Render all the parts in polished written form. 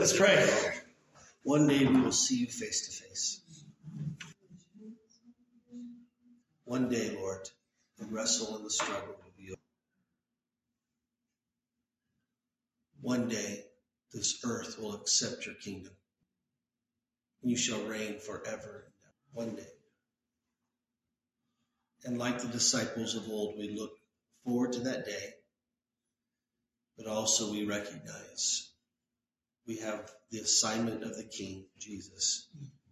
Let's pray. One day we will see you face to face. One day, Lord, the wrestle and the struggle will be over. One day, this earth will accept your kingdom, and you shall reign forever and ever. One day. And like the disciples of old, we look forward to that day, but also we recognize we have the assignment of the King, Jesus,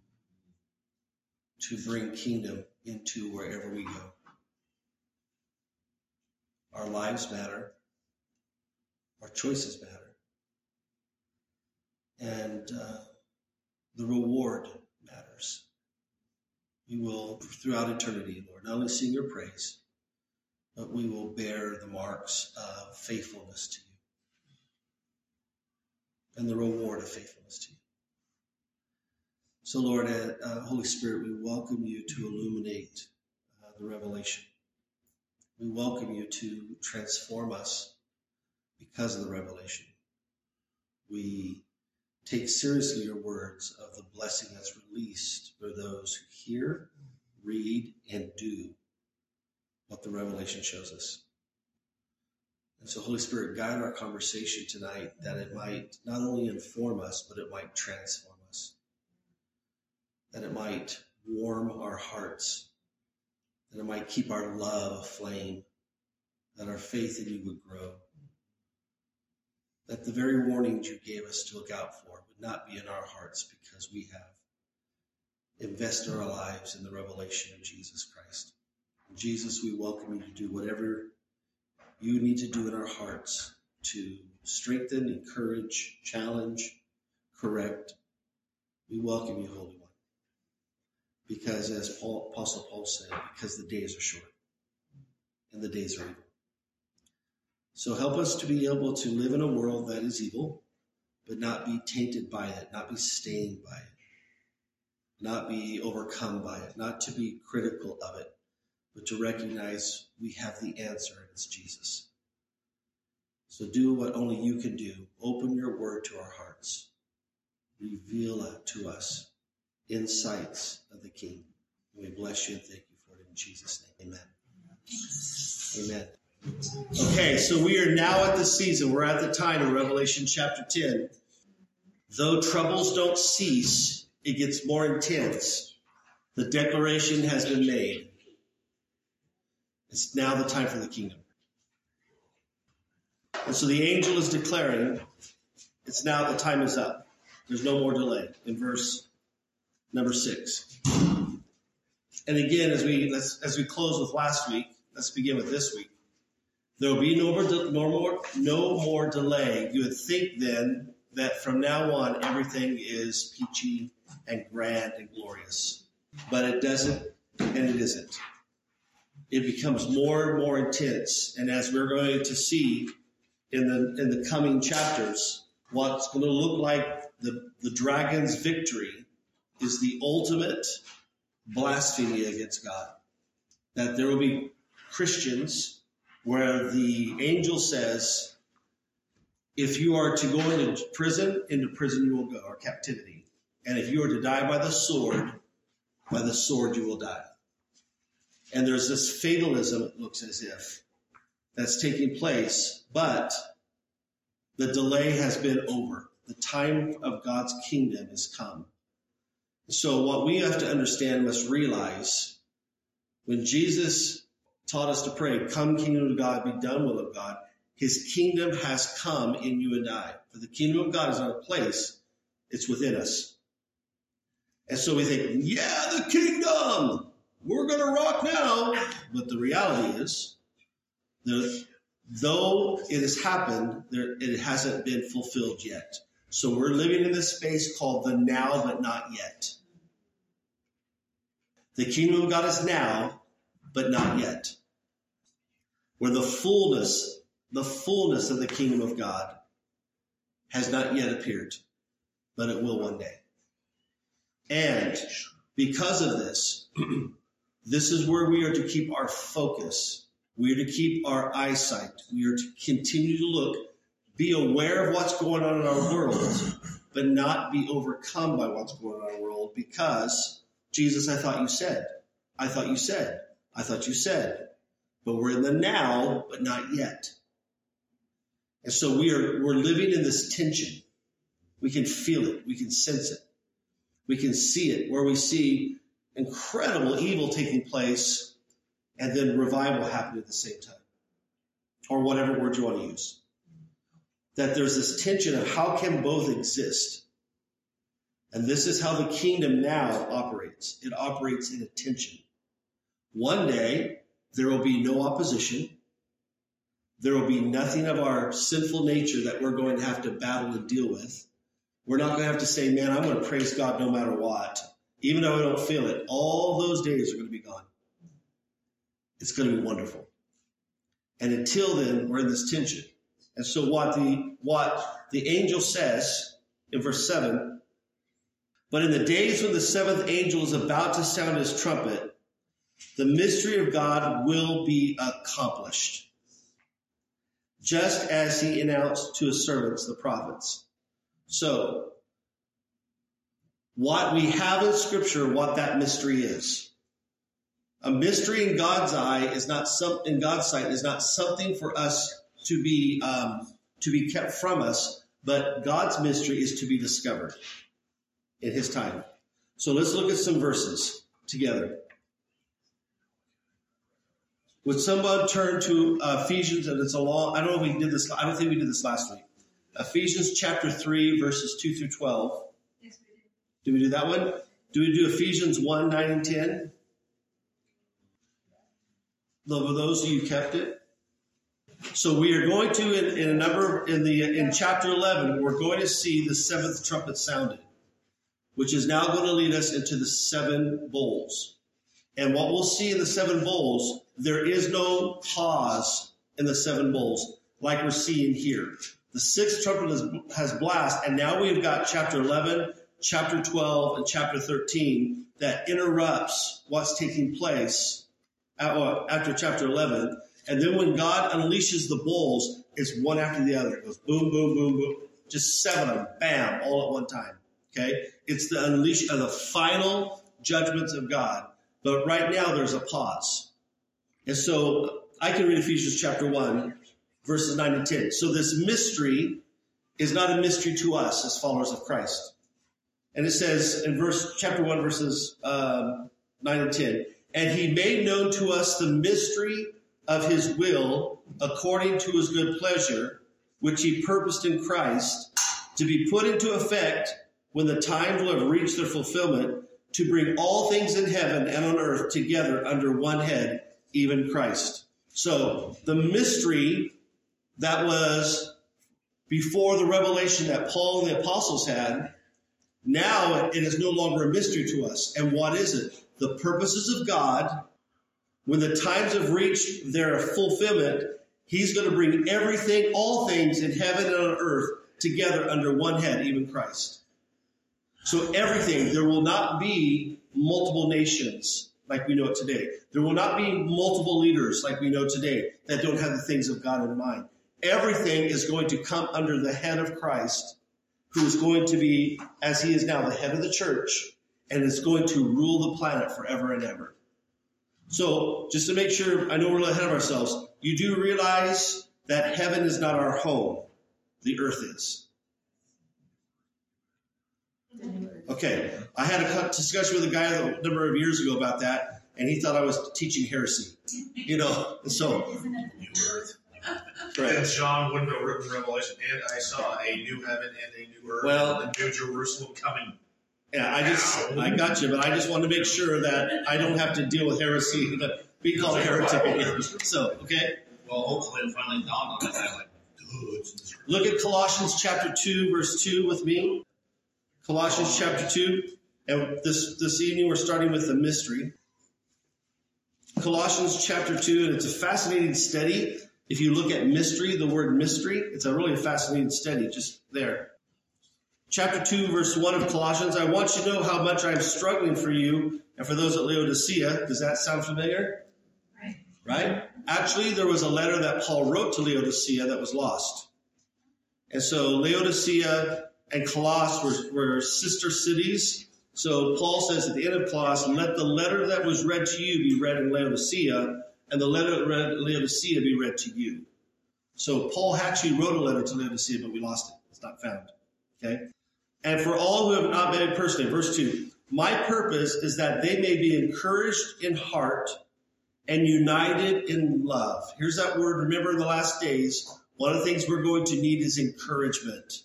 to bring kingdom into wherever we go. Our lives matter. Our choices matter. And the reward matters. We will, throughout eternity, Lord, not only sing your praise, but we will bear the marks of faithfulness to you and the reward of faithfulness to you. So, Lord, Holy Spirit, we welcome you to illuminate the revelation. We welcome you to transform us because of the revelation. We take seriously your words of the blessing that's released for those who hear, read, and do what the revelation shows us. And so, Holy Spirit, guide our conversation tonight that it might not only inform us, but it might transform us. That it might warm our hearts. That it might keep our love aflame. That our faith in you would grow. That the very warnings you gave us to look out for would not be in our hearts because we have invested our lives in the revelation of Jesus Christ. And Jesus, we welcome you to do whatever you need to do in our hearts to strengthen, encourage, challenge, correct. We welcome you, Holy One. Because as Apostle Paul said, because the days are short and the days are evil. So help us to be able to live in a world that is evil, but not be tainted by it, not be stained by it, not be overcome by it, not to be critical of it, but to recognize we have the answer, and it's Jesus. So do what only you can do. Open your word to our hearts. Reveal to us insights of the King. And we bless you and thank you for it in Jesus' name. Amen. Amen. Okay, so we are now at the season. We're at the time in Revelation chapter 10. Though troubles don't cease, it gets more intense. The declaration has been made. It's now the time for the kingdom. And so the angel is declaring, it's now, the time is up. There's no more delay in verse number 6. And again, as we close with last week, let's begin with this week. There will be no more delay. You would think then that from now on everything is peachy and grand and glorious. But it doesn't, and it isn't. It becomes more and more intense. And as we're going to see in the coming chapters, what's going to look like the dragon's victory is the ultimate blasphemy against God. That there will be Christians where the angel says, if you are to go into prison you will go, or captivity. And if you are to die by the sword you will die. And there's this fatalism, it looks as if, that's taking place, but the delay has been over. The time of God's kingdom has come. So what we have to understand, must realize, when Jesus taught us to pray, come kingdom of God, be done will of God, his kingdom has come in you and I. For the kingdom of God is not a place, it's within us. And so we think, yeah, the kingdom! We're going to rock now. But the reality is, though it has happened, it hasn't been fulfilled yet. So we're living in this space called the now but not yet. The kingdom of God is now, but not yet. Where the fullness of the kingdom of God has not yet appeared, but it will one day. And because of this, this is where we are to keep our focus. We are to keep our eyesight. We are to continue to look, be aware of what's going on in our world, but not be overcome by what's going on in our world, because Jesus, I thought you said, I thought you said, I thought you said. But we're in the now, but not yet. And so we're living in this tension. We can feel it. We can sense it. We can see it, where we see incredible evil taking place and then revival happening at the same time. Or whatever word you want to use. That there's this tension of how can both exist? And this is how the kingdom now operates. It operates in a tension. One day, there will be no opposition. There will be nothing of our sinful nature that we're going to have to battle and deal with. We're not going to have to say, man, I'm going to praise God no matter what. Even though I don't feel it, all those days are going to be gone. It's going to be wonderful. And until then, we're in this tension. And so what the angel says in verse 7, but in the days when the seventh angel is about to sound his trumpet, the mystery of God will be accomplished, just as he announced to his servants, the prophets. So, what we have in Scripture, what that mystery is. A mystery in God's eye is not in God's sight is not something for us to be kept from us, but God's mystery is to be discovered in His time. So let's look at some verses together. Would someone turn to Ephesians, and it's a long, I don't know if we did this, I don't think we did this last week. Ephesians chapter 3, verses 2 through 12. Yes, we did. Did we do that one? Do we do Ephesians 1, 9 and 10? Those of you kept it. So we are going to, in chapter 11, we're going to see the seventh trumpet sounded, which is now going to lead us into the seven bowls. And what we'll see in the seven bowls, there is no pause in the seven bowls like we're seeing here. The sixth trumpet has blast, and now we've got chapter 11, chapter 12, and chapter 13 that interrupts what's taking place after chapter 11. And then when God unleashes the bowls, it's one after the other. It goes boom, boom, boom, boom. Just seven of them, bam, all at one time. Okay? It's the unleash of the final judgments of God. But right now there's a pause. And so I can read Ephesians chapter 1, verses 9 and 10. So this mystery is not a mystery to us as followers of Christ. And it says in chapter 1, verses 9 and 10, and he made known to us the mystery of his will according to his good pleasure, which he purposed in Christ, to be put into effect when the times will have reached their fulfillment, to bring all things in heaven and on earth together under one head, even Christ. So the mystery that was before the revelation that Paul and the apostles had, now it is no longer a mystery to us. And what is it? The purposes of God, when the times have reached their fulfillment, he's going to bring everything, all things in heaven and on earth together under one head, even Christ. So everything, there will not be multiple nations like we know it today. There will not be multiple leaders like we know today that don't have the things of God in mind. Everything is going to come under the head of Christ, who is going to be, as he is now, the head of the church, and is going to rule the planet forever and ever. So just to make sure, I know we're a little ahead of ourselves, you do realize that heaven is not our home. The earth is. Okay, I had a discussion with a guy a number of years ago about that, and he thought I was teaching heresy. And so... Right. And John wouldn't have written Revelation, and I saw a new heaven and a new earth, and the new Jerusalem coming. Yeah, I got you, but I just want to make sure that I don't have to deal with heresy and be called a heretic again. So, okay? Well, hopefully it finally dawned on us. Look at Colossians chapter 2, verse 2 with me. Colossians chapter 2. And this evening we're starting with the mystery. Colossians chapter 2, and it's a fascinating study. If you look at mystery, the word mystery, it's a really fascinating study just there. Chapter 2, verse 1 of Colossians, I want you to know how much I'm struggling for you and for those at Laodicea. Does that sound familiar? Right? Actually, there was a letter that Paul wrote to Laodicea that was lost. And so Laodicea and Colossus were sister cities. So Paul says at the end of Colossus, let the letter that was read to you be read in Laodicea, and the letter that read in Laodicea be read to you. So Paul actually wrote a letter to Laodicea, but we lost it. It's not found. Okay? And for all who have not met him personally, verse 2, my purpose is that they may be encouraged in heart and united in love. Here's that word. Remember, in the last days, one of the things we're going to need is encouragement.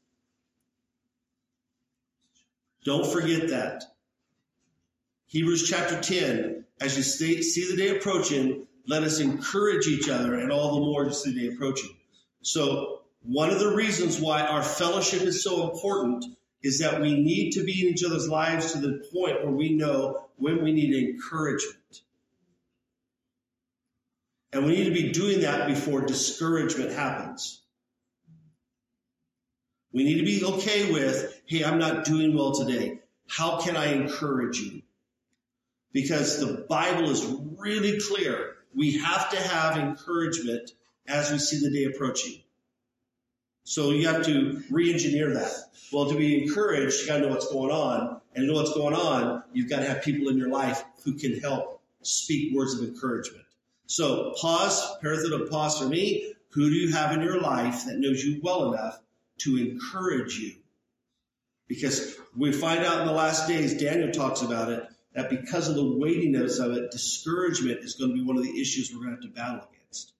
Don't forget that. Hebrews chapter 10, as you see the day approaching, let us encourage each other, and all the more to see the day approaching. So one of the reasons why our fellowship is so important is that we need to be in each other's lives to the point where we know when we need encouragement. And we need to be doing that before discouragement happens. We need to be okay with, hey, I'm not doing well today. How can I encourage you? Because the Bible is really clear. We have to have encouragement as we see the day approaching. So you have to re-engineer that. Well, to be encouraged, you got to know what's going on. And to know what's going on, you've got to have people in your life who can help speak words of encouragement. So pause, parenthetic pause for me. Who do you have in your life that knows you well enough to encourage you? Because we find out in the last days, Daniel talks about it, that because of the weightiness of it, discouragement is going to be one of the issues we're going to have to battle against.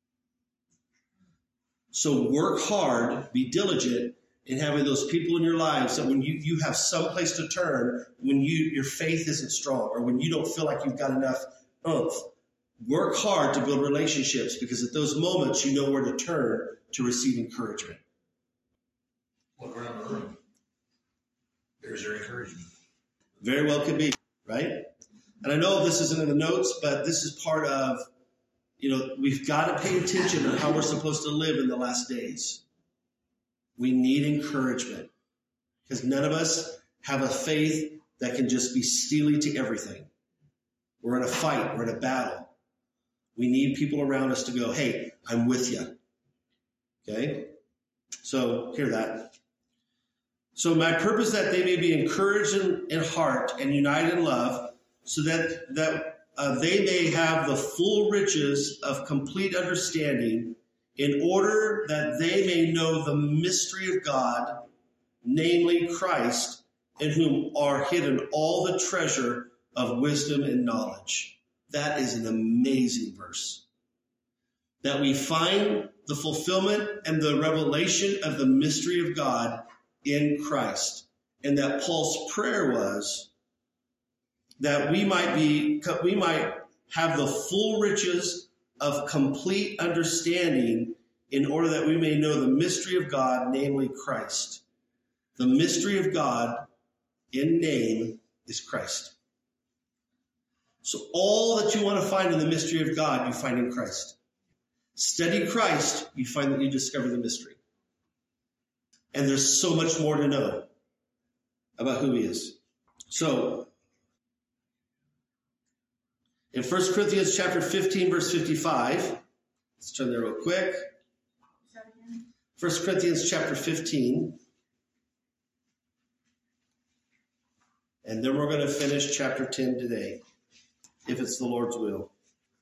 So work hard, be diligent in having those people in your lives that when you have some place to turn, when your faith isn't strong, or when you don't feel like you've got enough oomph, work hard to build relationships, because at those moments you know where to turn to receive encouragement. Look around the room. There's your encouragement. Very well could be, right? And I know this isn't in the notes, but this is part of, we've got to pay attention to how we're supposed to live in the last days. We need encouragement, because none of us have a faith that can just be steely to everything. We're in a fight. We're in a battle. We need people around us to go, hey, I'm with you. Okay? So hear that. So my purpose is that they may be encouraged in heart and united in love, so that they may have the full riches of complete understanding, in order that they may know the mystery of God, namely Christ, in whom are hidden all the treasure of wisdom and knowledge. That is an amazing verse. That we find the fulfillment and the revelation of the mystery of God in Christ. And that Paul's prayer was that we might have the full riches of complete understanding, in order that we may know the mystery of God, namely Christ. The mystery of God in name is Christ. So all that you want to find in the mystery of God, you find in Christ. Study Christ, you find that you discover the mystery. And there's so much more to know about who he is. So, in 1 Corinthians chapter 15, verse 55, let's turn there real quick. 1 Corinthians chapter 15. And then we're going to finish chapter 10 today, if it's the Lord's will.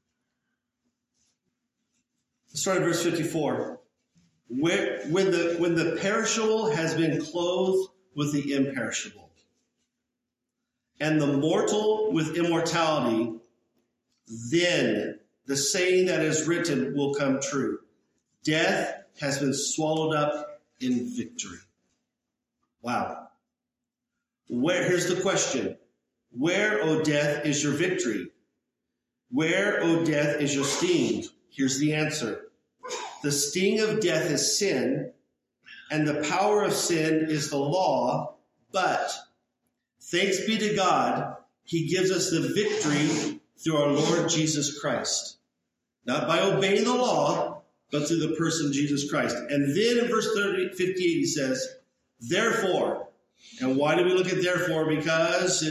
Let's start at verse 54. When the perishable has been clothed with the imperishable, and the mortal with immortality, then the saying that is written will come true. Death has been swallowed up in victory. Wow. Here's the question. Where, O death, is your victory? Where, O death, is your sting? Here's the answer. The sting of death is sin, and the power of sin is the law, but thanks be to God, he gives us the victory through our Lord Jesus Christ. Not by obeying the law, but through the person of Jesus Christ. And then in verse 58 he says, therefore, and why do we look at therefore? Because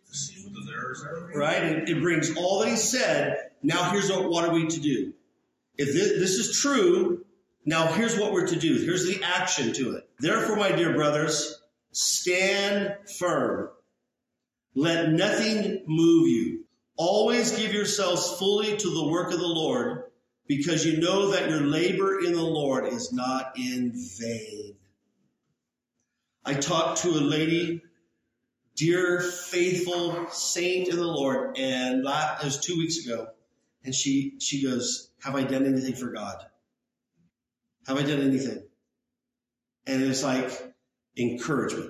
it brings all that he said. Now here's what are we to do? If this is true, now here's what we're to do. Here's the action to it. Therefore, my dear brothers, stand firm. Let nothing move you. Always give yourselves fully to the work of the Lord, because you know that your labor in the Lord is not in vain. I talked to a lady, dear, faithful saint in the Lord, and it was 2 weeks ago, and she goes, have I done anything for God? Have I done anything? And it's like encouragement.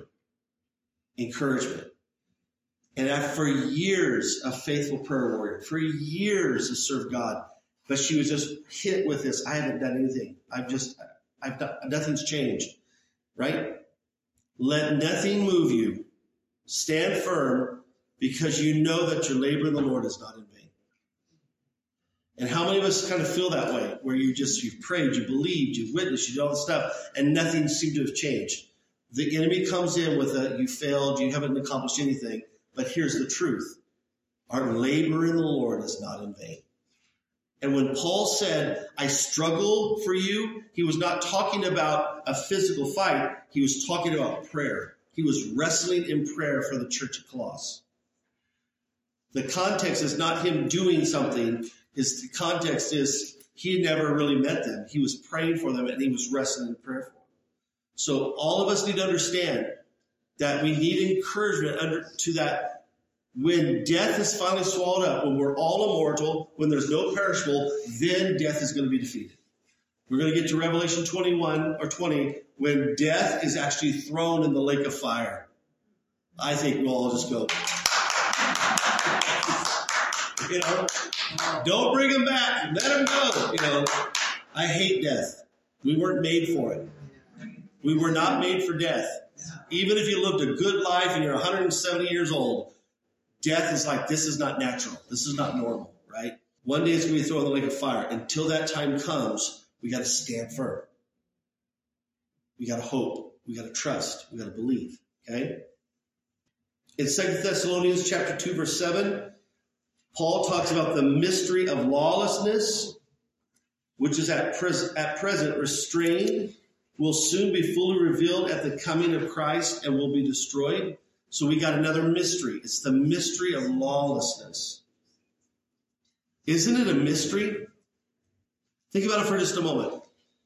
And for years, a faithful prayer warrior, for years to serve God, but she was just hit with this. I haven't done anything. Nothing's changed, right? Let nothing move you. Stand firm, because you know that your labor in the Lord is not in vain. And how many of us kind of feel that way, where you've prayed, you believed, you've witnessed, you did all this stuff, and nothing seemed to have changed. The enemy comes in with you failed, you haven't accomplished anything. But here's the truth. Our labor in the Lord is not in vain. And when Paul said, I struggle for you, he was not talking about a physical fight. He was talking about prayer. He was wrestling in prayer for the church of Colossus. The context is not him doing something. The context is he never really met them. He was praying for them, and he was wrestling in prayer for them. So all of us need to understand that we need encouragement to that when death is finally swallowed up, when we're all immortal, when there's no perishable, then death is going to be defeated. We're going to get to Revelation 21 or 20 when death is actually thrown in the lake of fire. I think we'll all just go, don't bring him back. Let him go. I hate death. We weren't made for it. We were not made for death. Even if you lived a good life and you're 170 years old, death is like, this is not natural. This is not normal, right? One day it's going to be thrown in the lake of fire. Until that time comes, we got to stand firm. We got to hope. We got to trust. We got to believe, okay? In 2 Thessalonians chapter 2, verse 7, Paul talks about the mystery of lawlessness, which is at present restrained, will soon be fully revealed at the coming of Christ and will be destroyed. So we got another mystery. It's the mystery of lawlessness. Isn't it a mystery? Think about it for just a moment.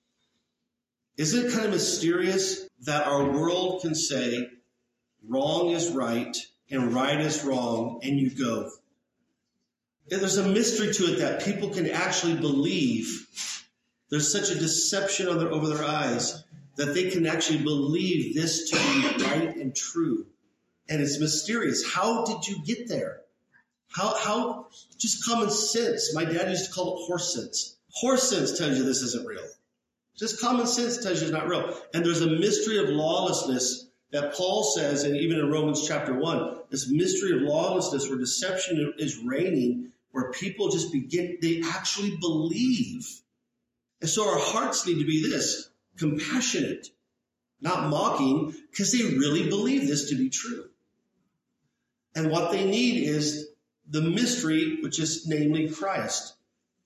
Isn't it kind of mysterious that our world can say wrong is right and right is wrong, and you go? And there's a mystery to it that people can actually believe. There's such a deception over their eyes that they can actually believe this to be right and true. And it's mysterious. How did you get there? How just common sense. My dad used to call it horse sense. Horse sense tells you this isn't real. Just common sense tells you it's not real. And there's a mystery of lawlessness that Paul says, and even in Romans chapter 1, this mystery of lawlessness where deception is reigning, where people just they actually believe. And so our hearts need to be this, compassionate, not mocking, because they really believe this to be true. And what they need is the mystery, which is namely Christ,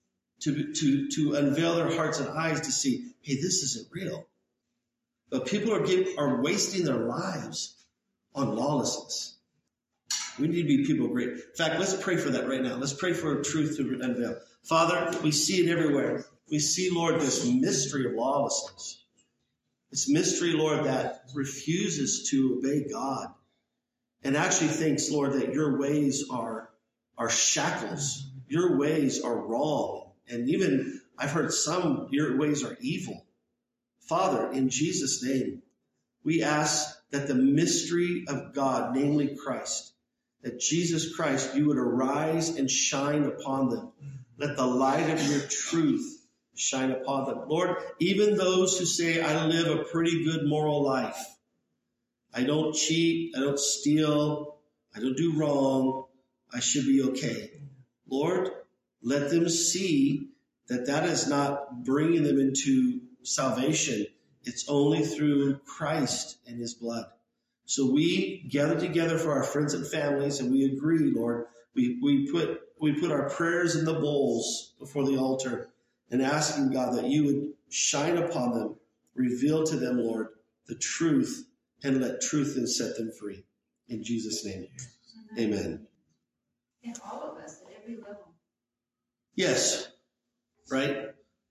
to unveil their hearts and eyes to see, hey, this isn't real. But people are wasting their lives on lawlessness. We need to be people great. In fact, let's pray for that right now. Let's pray for truth to unveil. Father, we see it everywhere. We see, Lord, this mystery of lawlessness. This mystery, Lord, that refuses to obey God and actually thinks, Lord, that your ways are shackles. Your ways are wrong. And even I've heard your ways are evil. Father, in Jesus' name, we ask that the mystery of God, namely Christ, that Jesus Christ, you would arise and shine upon them. Let the light of your truth shine upon them. Lord, even those who say, I live a pretty good moral life. I don't cheat. I don't steal. I don't do wrong. I should be okay. Lord, let them see that is not bringing them into salvation. It's only through Christ and his blood. So we gather together for our friends and families, and we agree, Lord. We put our prayers in the bowls before the altar and asking, God, that you would shine upon them, reveal to them, Lord, the truth, and let truth then set them free. In Jesus' name, amen. And all of us at every level. Yes, right?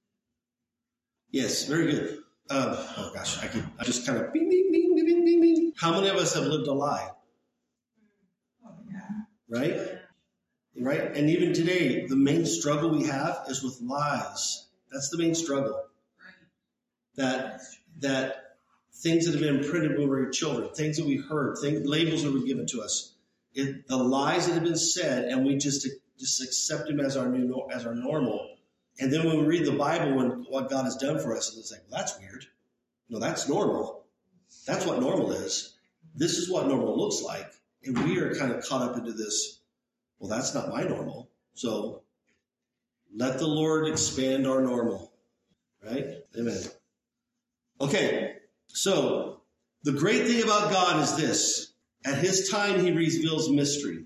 Yes, very good. Oh gosh, I just kind of bing, bing, bing, bing, bing, bing. How many of us have lived a lie? Oh, yeah. Right? Right? And even today, the main struggle we have is with lies. That's the main struggle. That things that have been imprinted when we were children, things that we heard, labels that were given to us, the lies that have been said, and we just accept them as our normal. And then when we read the Bible and what God has done for us, and it's like, well, that's weird. No, that's normal. That's what normal is. This is what normal looks like. And we are kind of caught up into this, well, that's not my normal. So let the Lord expand our normal. Right? Amen. Okay. So the great thing about God is this. At his time, he reveals mystery.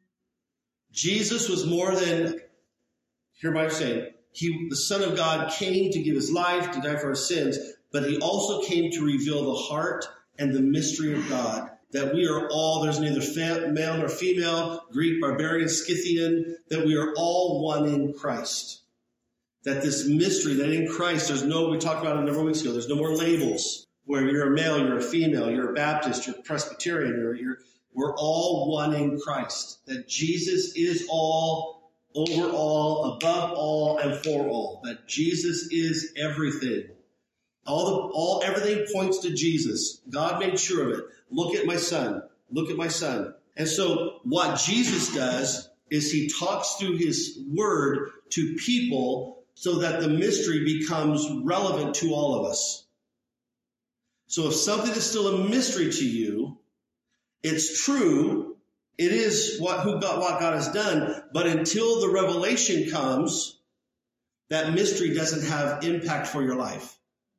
Jesus was more than, hear my saying, the Son of God came to give his life, to die for our sins, but he also came to reveal the heart and the mystery of God. That we are all, there's neither male nor female, Greek, barbarian, Scythian, that we are all one in Christ. That this mystery, that in Christ, we talked about it a number of weeks ago, there's no more labels where you're a male, you're a female, you're a Baptist, you're a Presbyterian, we're all one in Christ. That Jesus is all, over all, above all, and for all. That Jesus is everything. Everything points to Jesus. God made sure of it. Look at my son. Look at my son. And so what Jesus does is he talks through his word to people so that the mystery becomes relevant to all of us. So if something is still a mystery to you, it's true. It is what God has done. But until the revelation comes, that mystery doesn't have impact for your life.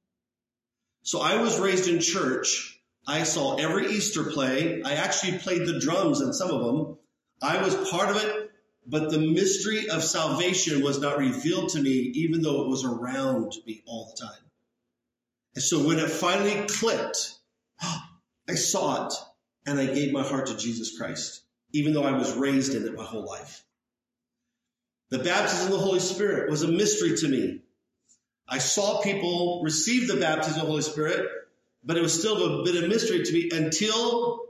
So I was raised in church. I saw every Easter play. I actually played the drums in some of them. I was part of it, but the mystery of salvation was not revealed to me, even though it was around me all the time. And so when it finally clicked, I saw it, and I gave my heart to Jesus Christ, even though I was raised in it my whole life. The baptism of the Holy Spirit was a mystery to me. I saw people receive the baptism of the Holy Spirit, but it was still a bit of mystery to me until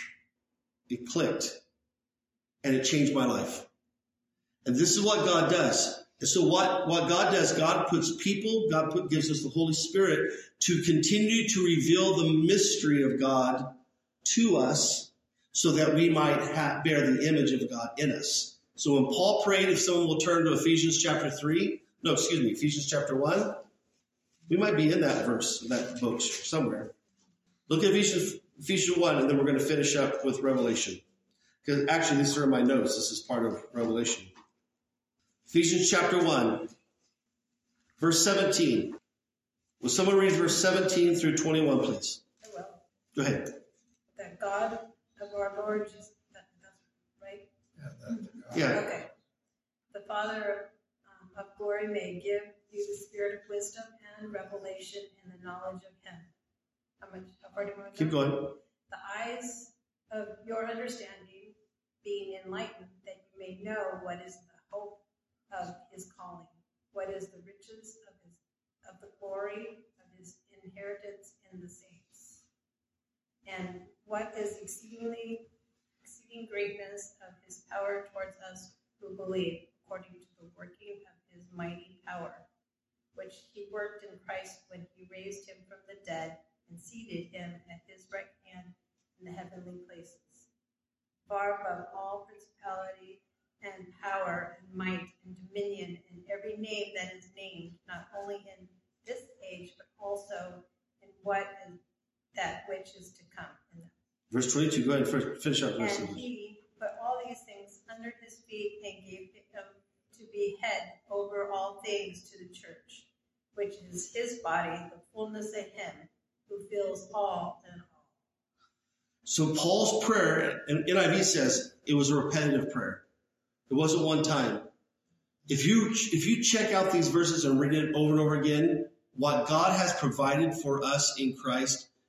it clicked and it changed my life. And this is what God does. And so what God does, God puts people, gives us the Holy Spirit to continue to reveal the mystery of God to us so that we might bear the image of God in us. So when Paul prayed, if someone will turn to Ephesians chapter 1. We might be in that verse, that book somewhere. Look at Ephesians 1, and then we're going to finish up with Revelation. Because actually, these are in my notes. This is part of Revelation. Ephesians chapter 1, verse 17. Will someone read verse 17 through 21, please? I will. Go ahead. That God of our Lord Jesus, that's right? Yeah. Okay. The Father of glory may give you the spirit of wisdom and revelation in the knowledge of him. How far do you want to go? Keep going. The eyes of your understanding being enlightened, that you may know what is the hope of his calling, what is the riches of the glory of his inheritance in the saints, and what is exceeding greatness of his power towards us who believe, according to the working of his mighty power, which he worked in Christ when he raised him from the dead and seated him at his right hand in the heavenly places, far above all principality and power and might and dominion and every name that is named, not only in this age, but also in what is that which is to come. Verse 22, go ahead and finish up. And he put all these things under his feet and gave him to be head over all things to the church, which is his body, the fullness of him who fills all in all. So Paul's prayer, and NIV says it was a repetitive prayer. It wasn't one time. If you check out these verses and read it over and over again, what God has provided for us in Christ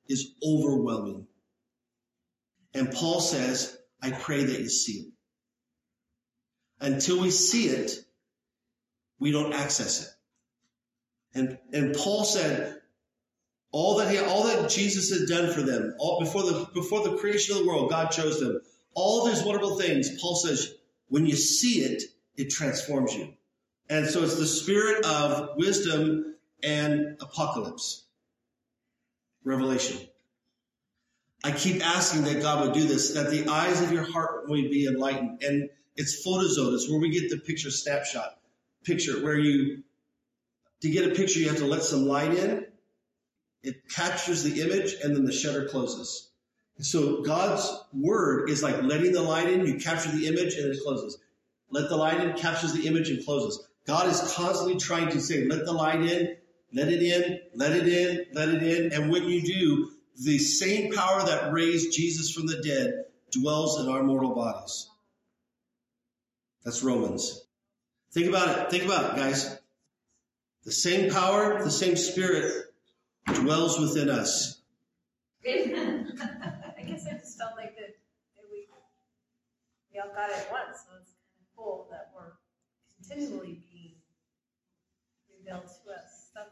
is overwhelming. And Paul says, I pray that you see it. Until we see it, we don't access it. And Paul said, all that Jesus had done for them, before the creation of the world, God chose them. All these wonderful things, Paul says, when you see it, it transforms you. And so it's the spirit of wisdom and apocalypse, revelation. I keep asking that God would do this, that the eyes of your heart may be enlightened. And it's photozone, where we get the picture snapshot picture, where to get a picture, you have to let some light in. It captures the image, and then the shutter closes. So God's word is like letting the light in, you capture the image, and it closes. Let the light in, captures the image, and closes. God is constantly trying to say, let the light in, let it in, let it in, let it in. And when you do, the same power that raised Jesus from the dead dwells in our mortal bodies. That's Romans. Think about it, guys. The same power, the same spirit dwells within us. Amen. I guess I just felt like that we all got it at once, so it's kind of cool that we're continually being revealed to us.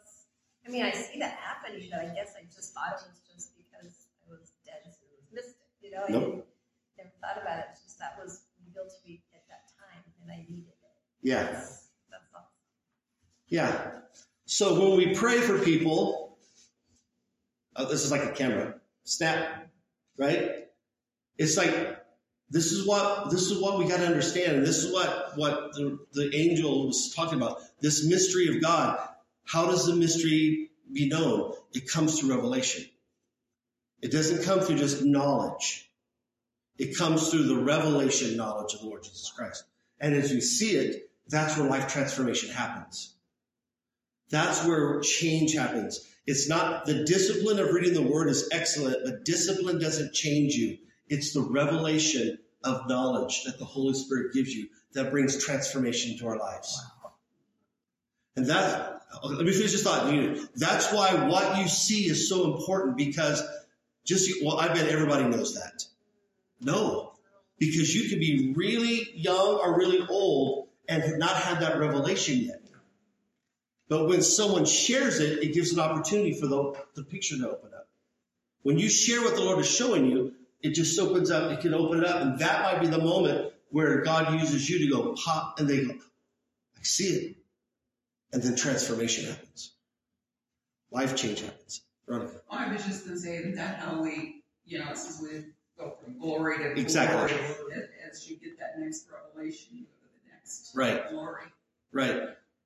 I see that happening, but I guess I just thought it was just because I was dead, so it was mystic. I never thought about it. It's just that was revealed to me at that time, and I needed it. Yeah. That's awesome. Yeah. So when we pray for people, this is like a camera, snap, right? It's like, this is what we got to understand. And this is what the angel was talking about. This mystery of God. How does the mystery be known? It comes through revelation. It doesn't come through just knowledge. It comes through the revelation knowledge of the Lord Jesus Christ. And as we see it, that's where life transformation happens. That's where change happens. It's not the discipline of reading the word is excellent, but discipline doesn't change you. It's the revelation of knowledge that the Holy Spirit gives you that brings transformation to our lives. Wow. And let me finish this thought. That's why what you see is so important, because I bet everybody knows that. No, because you could be really young or really old and have not had that revelation yet. But when someone shares it, it gives an opportunity for the picture to open up. When you share what the Lord is showing you, it just opens up. It can open it up. And that might be the moment where God uses you to go pop, and they go, I see it. And then transformation happens. Life change happens. Veronica. I was just going to say that how we, since we go from glory to exactly. Glory, as you get that next revelation, you go to the next glory. Right.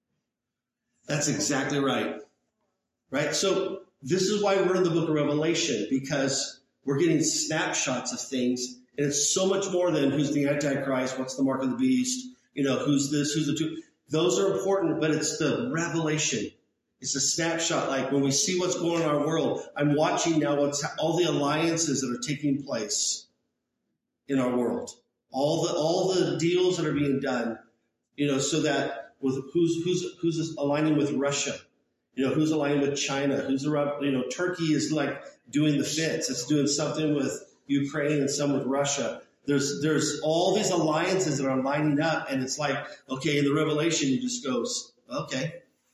That's exactly right. Right? So this is why we're in the book of Revelation, because we're getting snapshots of things, and it's so much more than who's the Antichrist, what's the mark of the beast, who's this, who's the two. Those are important, but it's the revelation. It's a snapshot. Like when we see what's going on in our world, I'm watching now all the alliances that are taking place in our world, all the deals that are being done, so that with who's aligning with Russia, who's aligning with China, Turkey is like doing the fence. It's doing something with Ukraine and some with Russia. There's all these alliances that are lining up, and it's like, okay, in the revelation, it just goes, okay.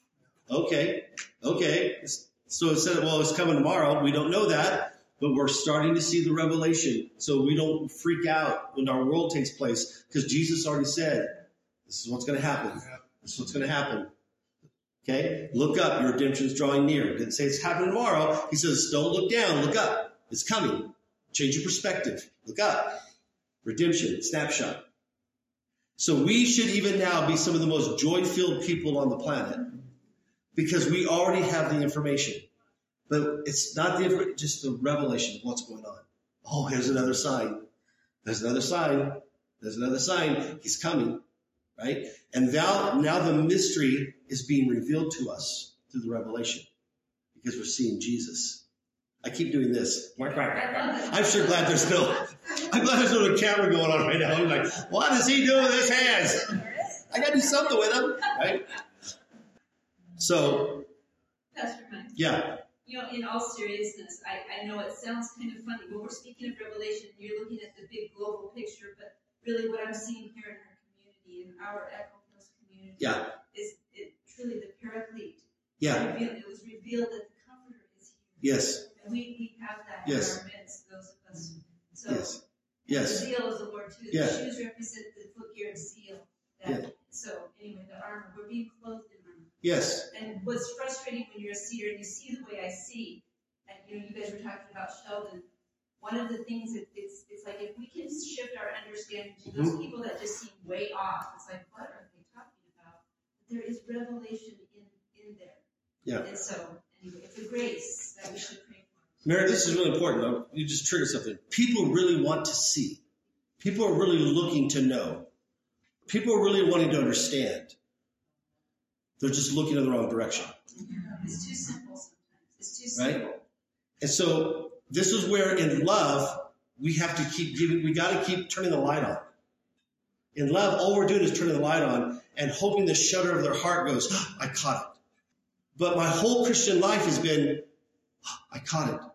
So it said, well, it's coming tomorrow. We don't know that, but we're starting to see the revelation. So we don't freak out when our world takes place, because Jesus already said, this is what's going to happen. This is what's going to happen. Okay? Look up. Your redemption is drawing near. He didn't say it's happening tomorrow. He says, don't look down. Look up. It's coming. Change your perspective. Look up. Redemption, snapshot. So we should even now be some of the most joy-filled people on the planet, because we already have the information. But it's not just the revelation of what's going on. Oh, here's another sign. There's another sign. There's another sign. He's coming, right? And now the mystery is being revealed to us through the revelation, because we're seeing Jesus. I keep doing this. I'm sure glad there's no camera going on right now. I'm like, what is he doing with his hands? I got to do something with him, right? So, yeah. in all seriousness, I know it sounds kind of funny, but we're speaking of Revelation, and you're looking at the big global picture, but really what I'm seeing here in our community, in our Echo Hills community, is truly the Paraclete. Yeah. It was revealed that the Comforter is here. Yes. And we have that in our midst, those of us. So Yes. the seal is the Lord too. Yeah. The shoes represent the footgear and seal. So anyway, the armor, we're being clothed in armor. Yes. And what's frustrating when you're a seer and you see the way I see, and you guys were talking about Sheldon, one of the things it's like if we can shift our understanding to those people that just seem way off, it's like, what are they talking about? There is revelation in there. Yeah. And so anyway, it's a grace that we should pray for. Mary, this is really important though. You just triggered something. People really want to see. People are really looking to know. People are really wanting to understand. They're just looking in the wrong direction. It's too simple sometimes. It's too simple. Right? And so this is where in love, we have to keep giving, we got to keep turning the light on. In love, all we're doing is turning the light on and hoping the shutter of their heart goes, I caught it. But my whole Christian life has been, I caught it.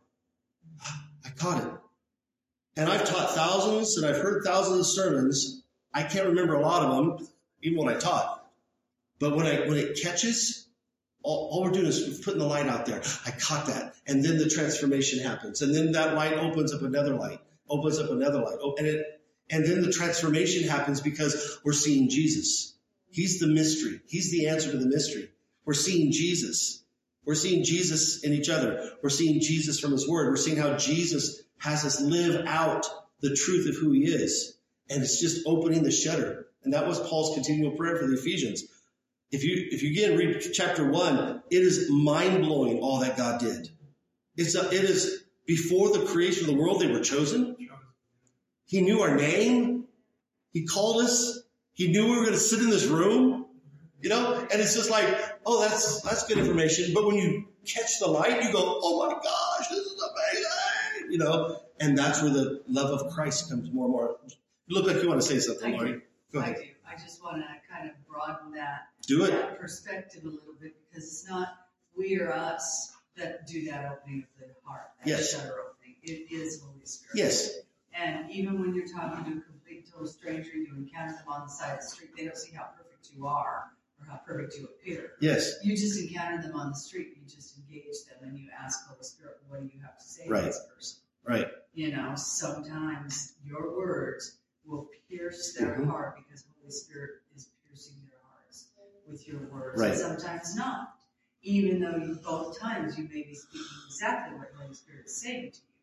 I caught it. And I've taught thousands and I've heard thousands of sermons. I can't remember a lot of them, even when I taught. But when it catches, all we're doing is putting the light out there. I caught that. And then the transformation happens. And then that light opens up another light, opens up another light. And then the transformation happens because we're seeing Jesus. He's the mystery. He's the answer to the mystery. We're seeing Jesus. We're seeing Jesus in each other. We're seeing Jesus from his word. We're seeing how Jesus has us live out the truth of who he is. And it's just opening the shutter. And that was Paul's continual prayer for the Ephesians. If you again read chapter 1, it is mind-blowing all that God did. It is before the creation of the world, they were chosen. He knew our name. He called us. He knew we were going to sit in this room, and it's just like, oh, that's good information. But when you catch the light, you go, oh my gosh, this is amazing, and that's where the love of Christ comes more and more. You look like you want to say something, Lori. Go ahead. I do. I just want to kind of broaden that perspective a little bit, because it's not we or us that do that opening of the heart, that shutter opening. It is Holy Spirit. Yes. And even when you're talking to a complete total stranger, you encounter them on the side of the street, they don't see how perfect you are or how perfect you appear. Yes. You just encounter them on the street, you just engage them, and you ask Holy Spirit, what do you have to say to this person? Right. Sometimes your words will pierce their heart because Holy Spirit is piercing their hearts with your words. Right. And sometimes not. Even though both times you may be speaking exactly what Holy Spirit is saying to you.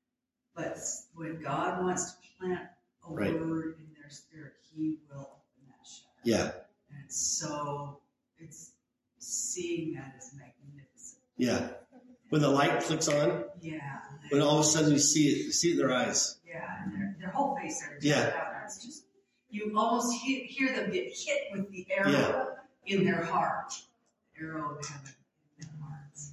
But when God wants to plant a word in their spirit, he will open that shutter. Yeah. And so it's seeing that is magnificent. Yeah. When the light clicks on. Yeah. When all of a sudden you see it in their eyes. Yeah, and their whole face are it's just, you almost hear them get hit with the arrow in their heart. The arrow of heaven in their hearts.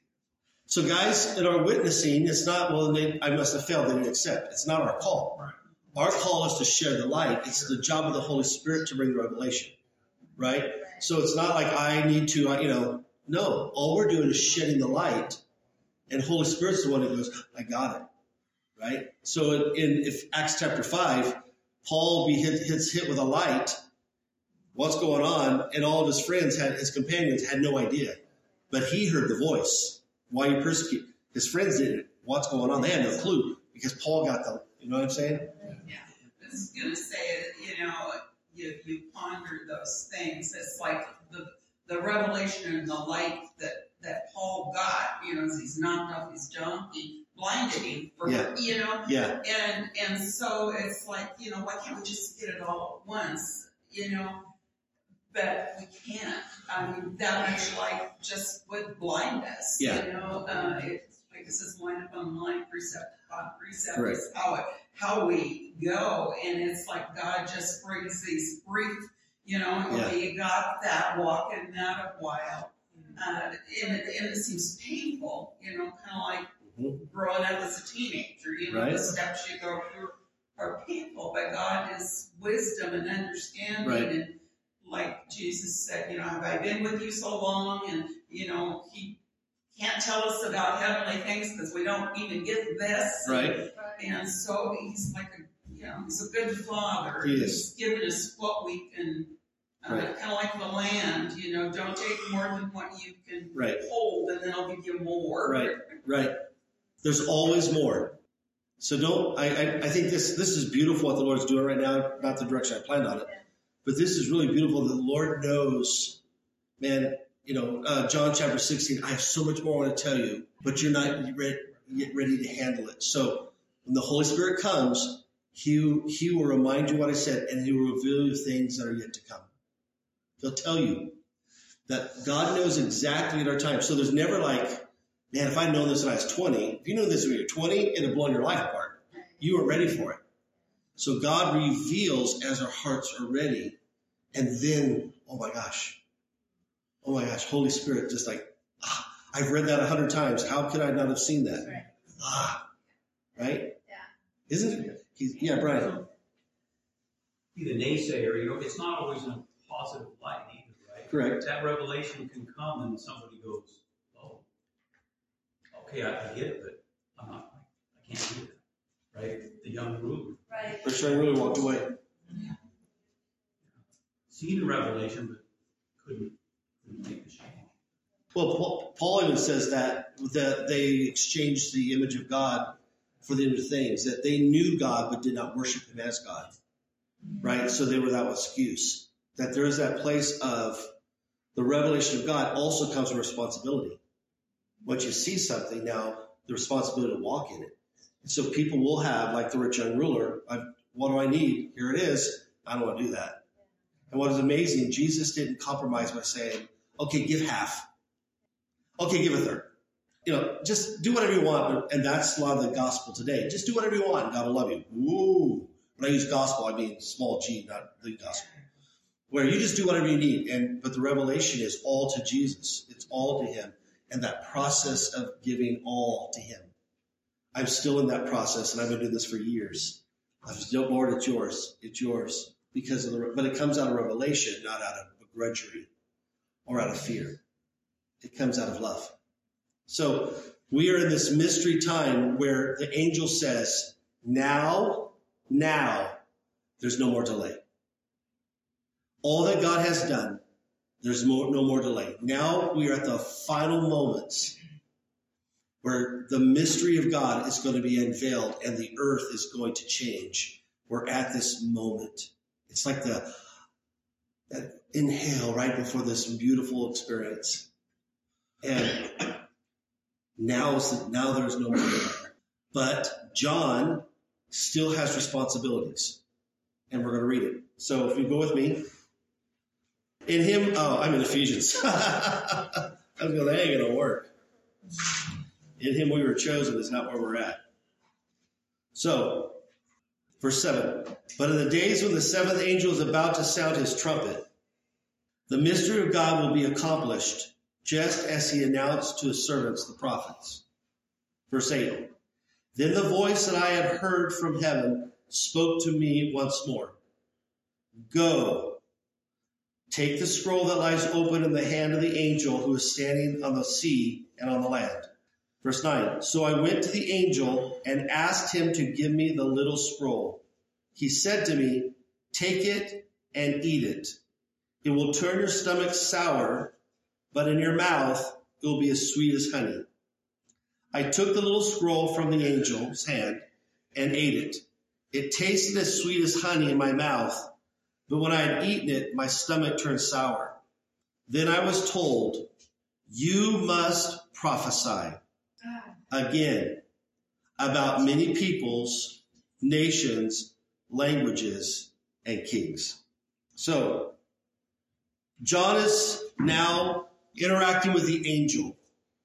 So guys, in our witnessing, it's not, I must have failed, they didn't accept. It's not our call. Right. Our call is to share the light. It's the job of the Holy Spirit to bring the revelation. Right? So it's not like I need to, no. All we're doing is shedding the light. And Holy Spirit's the one that goes, I got it. Right? So if Acts chapter 5, Paul gets hit with a light, what's going on? And all of his friends, his companions had no idea. But he heard the voice. Why you persecute? His friends didn't. What's going on? They had no clue because Paul got them. You know what I'm saying? Yeah. I was going to say, you ponder those things. It's like the revelation and the light that Paul got, as he's knocked off his donkey, blinded him and so it's like, why can't we just get it all at once, but we can't. I mean, that much light just would blind us, because it's line upon line, precept upon precept. Right. Is how we go, and it's like God just brings these brief, we got that, walking that a while, and it seems painful, kind of like growing up as a teenager, the steps you go through are painful, but God is wisdom and understanding, and like Jesus said, have I been with you so long? And, he can't tell us about heavenly things because we don't even get this. Right. And so he's like he's a good father. He is. He's given us what we can, kind of like the land, don't take more than what you can hold, and then I'll give you more. Right. There's always more. So I think this is beautiful what the Lord's doing right now, not the direction I planned on it, but this is really beautiful that the Lord knows, man, John chapter 16, I have so much more I want to tell you, but you're not yet ready to handle it. So when the Holy Spirit comes, He will remind you what I said, and He will reveal you things that are yet to come. He'll tell you that God knows exactly at our time. So there's never like, man, if I'd known this when I was 20, if you knew this when you were 20, it'd have blown your life apart. You weren't ready for it. So God reveals as our hearts are ready. And then, oh my gosh, Holy Spirit, just like, I've read that 100 times. How could I not have seen that? Right? Yeah. Isn't it? Yeah, Brian. Be the naysayer, it's not always in a positive light either, right? Correct. That revelation can come and somebody goes, oh, okay, I get it, but I can't do that, right? The young ruler. Right. The young ruler walked away. Seen the revelation, but couldn't make the change. Well, Paul even says that they exchanged the image of God for the image of things, that they knew God but did not worship Him as God, right? So they were without excuse. That there is that place of the revelation of God also comes with responsibility. Once you see something, now the responsibility to walk in it. And so people will have, like the rich young ruler, what do I need? Here it is. I don't want to do that. And what is amazing, Jesus didn't compromise by saying, okay, give half. Okay, give a third. Just do whatever you want. And that's a lot of the gospel today. Just do whatever you want, and God will love you. Ooh. When I use gospel, I mean small g, not the gospel. Where you just do whatever you need. But the revelation is all to Jesus. It's all to Him. And that process of giving all to Him. I'm still in that process, and I've been doing this for years. I'm still, Lord, it's yours. It's yours. But it comes out of revelation, not out of begrudgery or out of fear. It comes out of love. So we are in this mystery time where the angel says, now, there's no more delay. All that God has done, there's no more delay. Now we are at the final moments where the mystery of God is going to be unveiled and the earth is going to change. We're at this moment. It's like that inhale right before this beautiful experience. And now there's no more delay. But John still has responsibilities. And we're going to read it. So if you go with me. In Him, I'm in Ephesians. I was going, that ain't going to work. In Him we were chosen is not where we're at. So, verse 7. But in the days when the seventh angel is about to sound his trumpet, the mystery of God will be accomplished, just as He announced to His servants, the prophets. Verse 8. Then the voice that I had heard from heaven spoke to me once more. Go, take the scroll that lies open in the hand of the angel who is standing on the sea and on the land. Verse 9. So I went to the angel and asked him to give me the little scroll. He said to me, take it and eat it. It will turn your stomach sour, but in your mouth it will be as sweet as honey. I took the little scroll from the angel's hand and ate it. It tasted as sweet as honey in my mouth, but when I had eaten it, my stomach turned sour. Then I was told, you must prophesy again about many peoples, nations, languages, and kings. So, John is now interacting with the angel.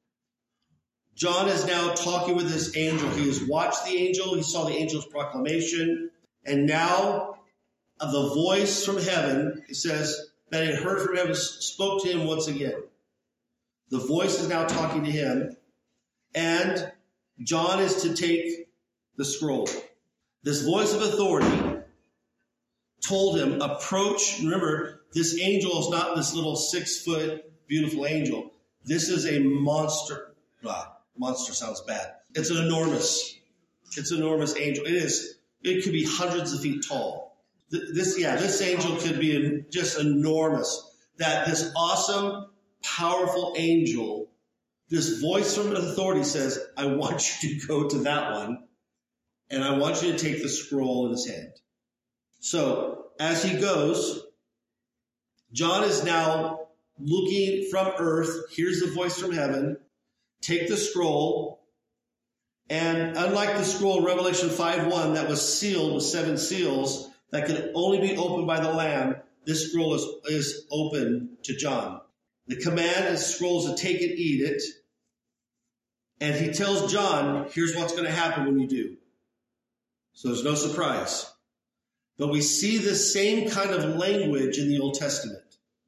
John is now talking with this angel. He has watched the angel. He saw the angel's proclamation. And now the voice from heaven, it says, that he had heard from heaven spoke to him once again. The voice is now talking to him. And John is to take the scroll. This voice of authority told him, approach. Remember, this angel is not this little 6-foot beautiful angel. This is a monster. monster sounds bad. It's an enormous angel. It could be hundreds of feet tall. This angel could be just enormous. That this awesome, powerful angel, this voice from authority says, I want you to go to that one, and I want you to take the scroll in his hand. So, as he goes, John is now looking from earth. Here's the voice from heaven. Take the scroll. And unlike the scroll, Revelation 5:1, that was sealed with 7 seals, that could only be opened by the Lamb, this scroll is open to John. The command is scrolls to take it, eat it. And he tells John, here's what's going to happen when you do. So there's no surprise. But we see the same kind of language in the Old Testament.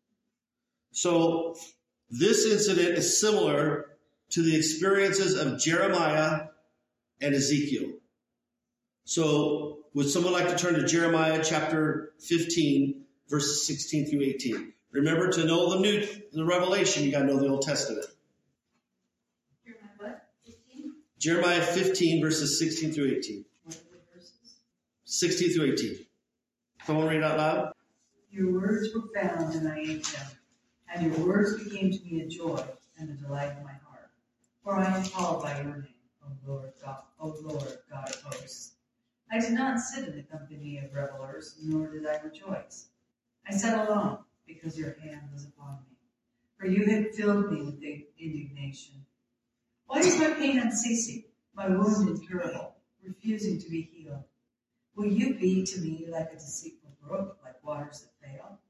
So this incident is similar to the experiences of Jeremiah and Ezekiel. So would someone like to turn to Jeremiah chapter 15, verses 16 through 18? Remember, to know the Revelation, you got to know the Old Testament. Jeremiah what? 15? Jeremiah 15, verses 16 through 18. What are the verses? 16 through 18. Someone read it out loud. Your words were found, and I ate them, and your words became to me a joy and the delight of my heart. For I am called by your name, O Lord God of hosts. I did not sit in the company of revelers, nor did I rejoice. I sat alone, because your hand was upon me. For you had filled me with indignation. Why is my pain unceasing, my wound incurable, refusing to be healed? Will you be to me like a deceitful brook, like waters that fail?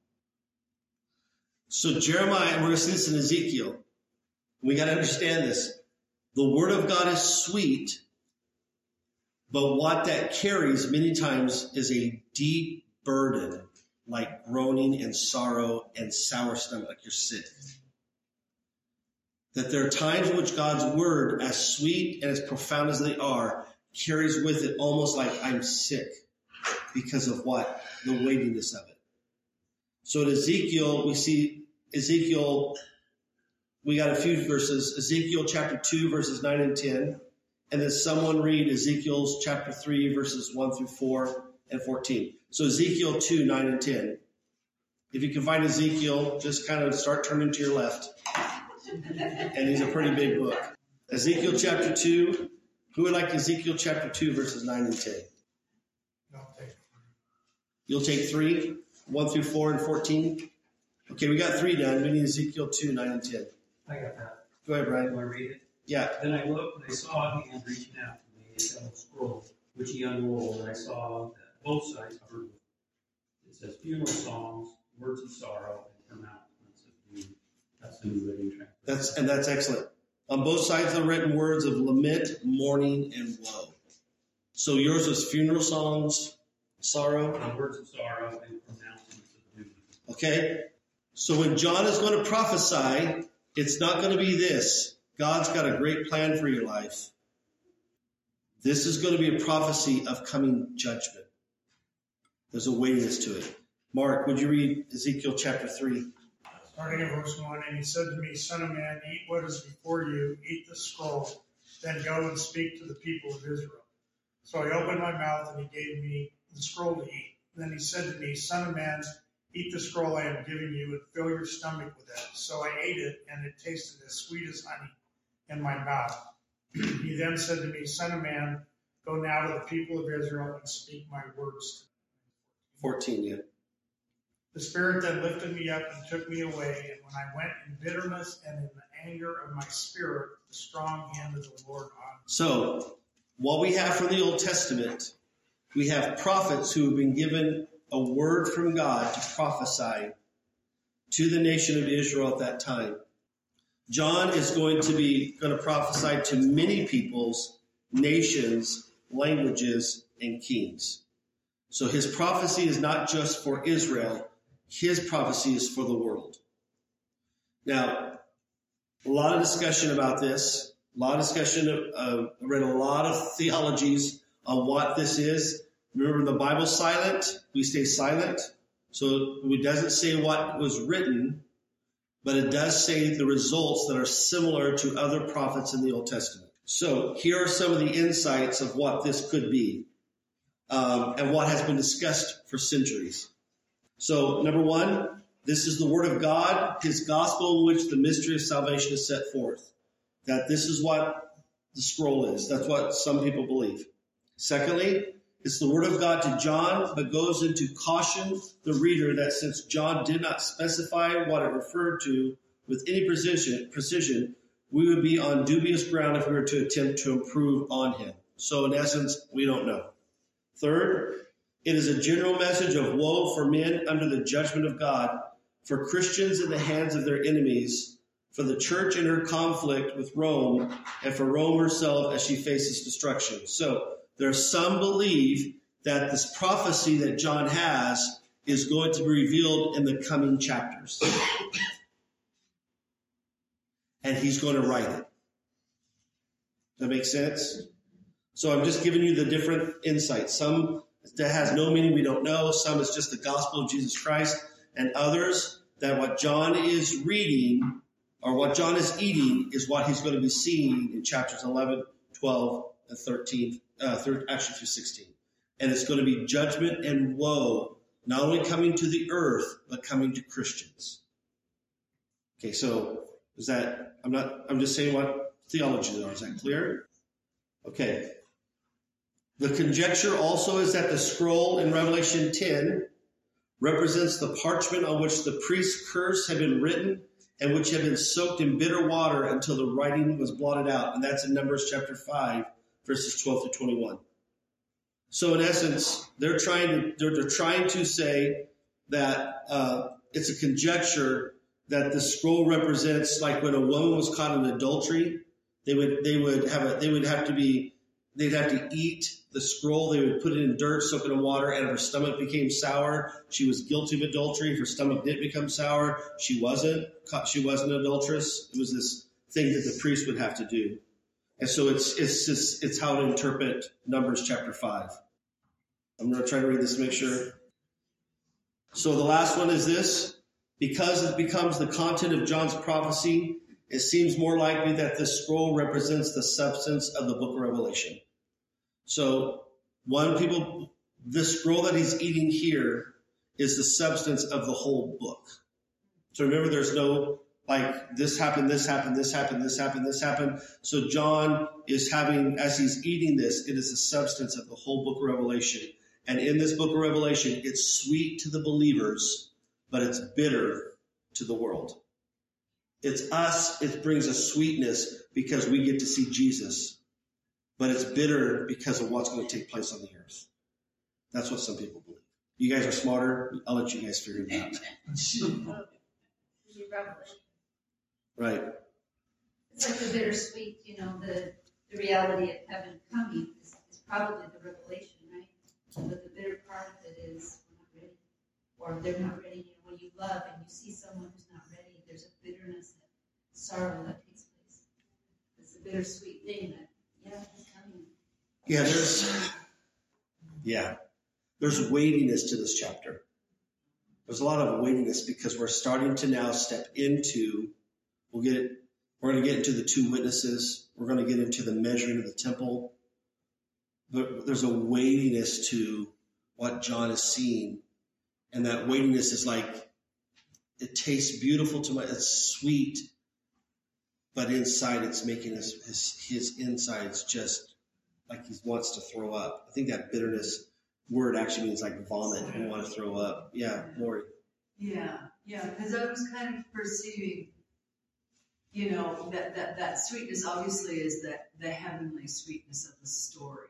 So Jeremiah, and we're going to see this in Ezekiel. We got to understand this. The word of God is sweet, but what that carries many times is a deep burden, like groaning and sorrow and sour stomach, like you're sick. That there are times in which God's word, as sweet and as profound as they are, carries with it almost like I'm sick because of what? The weightiness of it. So in Ezekiel, we got a few verses. Ezekiel chapter 2, verses 9 and 10. And then someone read Ezekiel chapter 3, verses 1 through 4 and 14. So Ezekiel 2, 9 and 10. If you can find Ezekiel, just kind of start turning to your left. And he's a pretty big book. Ezekiel chapter 2. Who would like Ezekiel chapter 2, verses 9 and 10? You'll take 3, 1 through 4 and 14. Okay, we got 3 done. We need Ezekiel 2, 9 and 10. I got that. Go ahead, Brian. Do I read it? Yeah. Then I looked, and I saw a hand reaching out to me, a double scroll, which he unrolled, and I saw that both sides covered with it. It says funeral songs, words of sorrow, and pronouncements of doom. That's the New Living Translation. That's excellent. On both sides are written words of lament, mourning, and woe. So yours was funeral songs, sorrow. And words of sorrow and pronouncements of doom. Okay? So when John is going to prophesy, it's not going to be this. God's got a great plan for your life. This is going to be a prophecy of coming judgment. There's a weightiness to it. Mark, would you read Ezekiel chapter 3? Starting at verse 1, and he said to me, Son of man, eat what is before you, eat the scroll, then go and speak to the people of Israel. So I opened my mouth, and he gave me the scroll to eat. Then he said to me, Son of man, eat the scroll I am giving you, and fill your stomach with it. So I ate it, and it tasted as sweet as honey in my mouth. He then said to me, Son of man, go now to the people of Israel and speak my words. 14, yeah. The Spirit then lifted me up and took me away, and when I went in bitterness and in the anger of my spirit, the strong hand of the Lord on me. So, what we have from the Old Testament, we have prophets who have been given a word from God to prophesy to the nation of Israel at that time. John is going to prophesy to many peoples, nations, languages, and kings. So his prophecy is not just for Israel. His prophecy is for the world. Now, a lot of discussion about this. A lot of discussion. I read a lot of theologies on what this is. Remember, the Bible's silent. We stay silent. So it doesn't say what was written. but it does say the results that are similar to other prophets in the Old Testament. So here are some of the insights of what this could be, and what has been discussed for centuries. So number one, this is the word of God, his gospel in which the mystery of salvation is set forth. That this is what the scroll is. That's what some people believe. Secondly, it's the word of God to John, but goes into caution the reader that since John did not specify what it referred to with any precision, we would be on dubious ground if we were to attempt to improve on him. So in essence, we don't know. Third, it is a general message of woe for men under the judgment of God, for Christians in the hands of their enemies, for the church in her conflict with Rome, and for Rome herself as she faces destruction. So there are some believe that this prophecy that John has is going to be revealed in the coming chapters. And he's going to write it. Does that make sense? So I'm just giving you the different insights. Some that has no meaning, we don't know. Some is just the gospel of Jesus Christ. And others that what John is reading or what John is eating is what he's going to be seeing in chapters 11, 12, and 13, actually through 16. And it's going to be judgment and woe, not only coming to the earth, but coming to Christians. Okay, so is that, I'm just saying what theology are. Is that clear? Okay. The conjecture also is that the scroll in Revelation 10 represents the parchment on which the priest's curse had been written and which had been soaked in bitter water until the writing was blotted out. And that's in Numbers chapter 5, verses 12 to 21. So in essence, they're trying to say that it's a conjecture that the scroll represents, like when a woman was caught in adultery, they'd have to eat the scroll. They would put it in dirt, soak it in water, and if her stomach became sour, she was guilty of adultery. If her stomach didn't become sour, she wasn't an adulteress. It was this thing that the priest would have to do. And so it's how to interpret Numbers chapter 5. I'm going to try to read this to make sure. So the last one is this. Because it becomes the content of John's prophecy, it seems more likely that this scroll represents the substance of the book of Revelation. So this scroll that he's eating here is the substance of the whole book. So remember, there's no like this happened, this happened, this happened, this happened, this happened. So John is having, as he's eating this, it is the substance of the whole book of Revelation. And in this book of Revelation, it's sweet to the believers, but it's bitter to the world. It's us, it brings a sweetness because we get to see Jesus, but it's bitter because of what's going to take place on the earth. That's what some people believe. You guys are smarter. I'll let you guys figure it out. Right. It's like the bittersweet, the reality of heaven coming is probably the revelation, right? But the bitter part of it is we're not ready. Or they're not ready. When you love and you see someone who's not ready, there's a bitterness, sorrow that takes place. It's a bittersweet thing that, he's coming. There's weightiness to this chapter. There's a lot of weightiness because we're starting to now step into, we're going to get into the two witnesses. We're going to get into the measuring of the temple. But there's a weightiness to what John is seeing. And that weightiness is like, it tastes beautiful it's sweet, but inside it's making his insides just like he wants to throw up. I think that bitterness word actually means like vomit. You want to throw up. Yeah, Lori. Yeah, because I was kind of perceiving, that sweetness obviously is the heavenly sweetness of the story.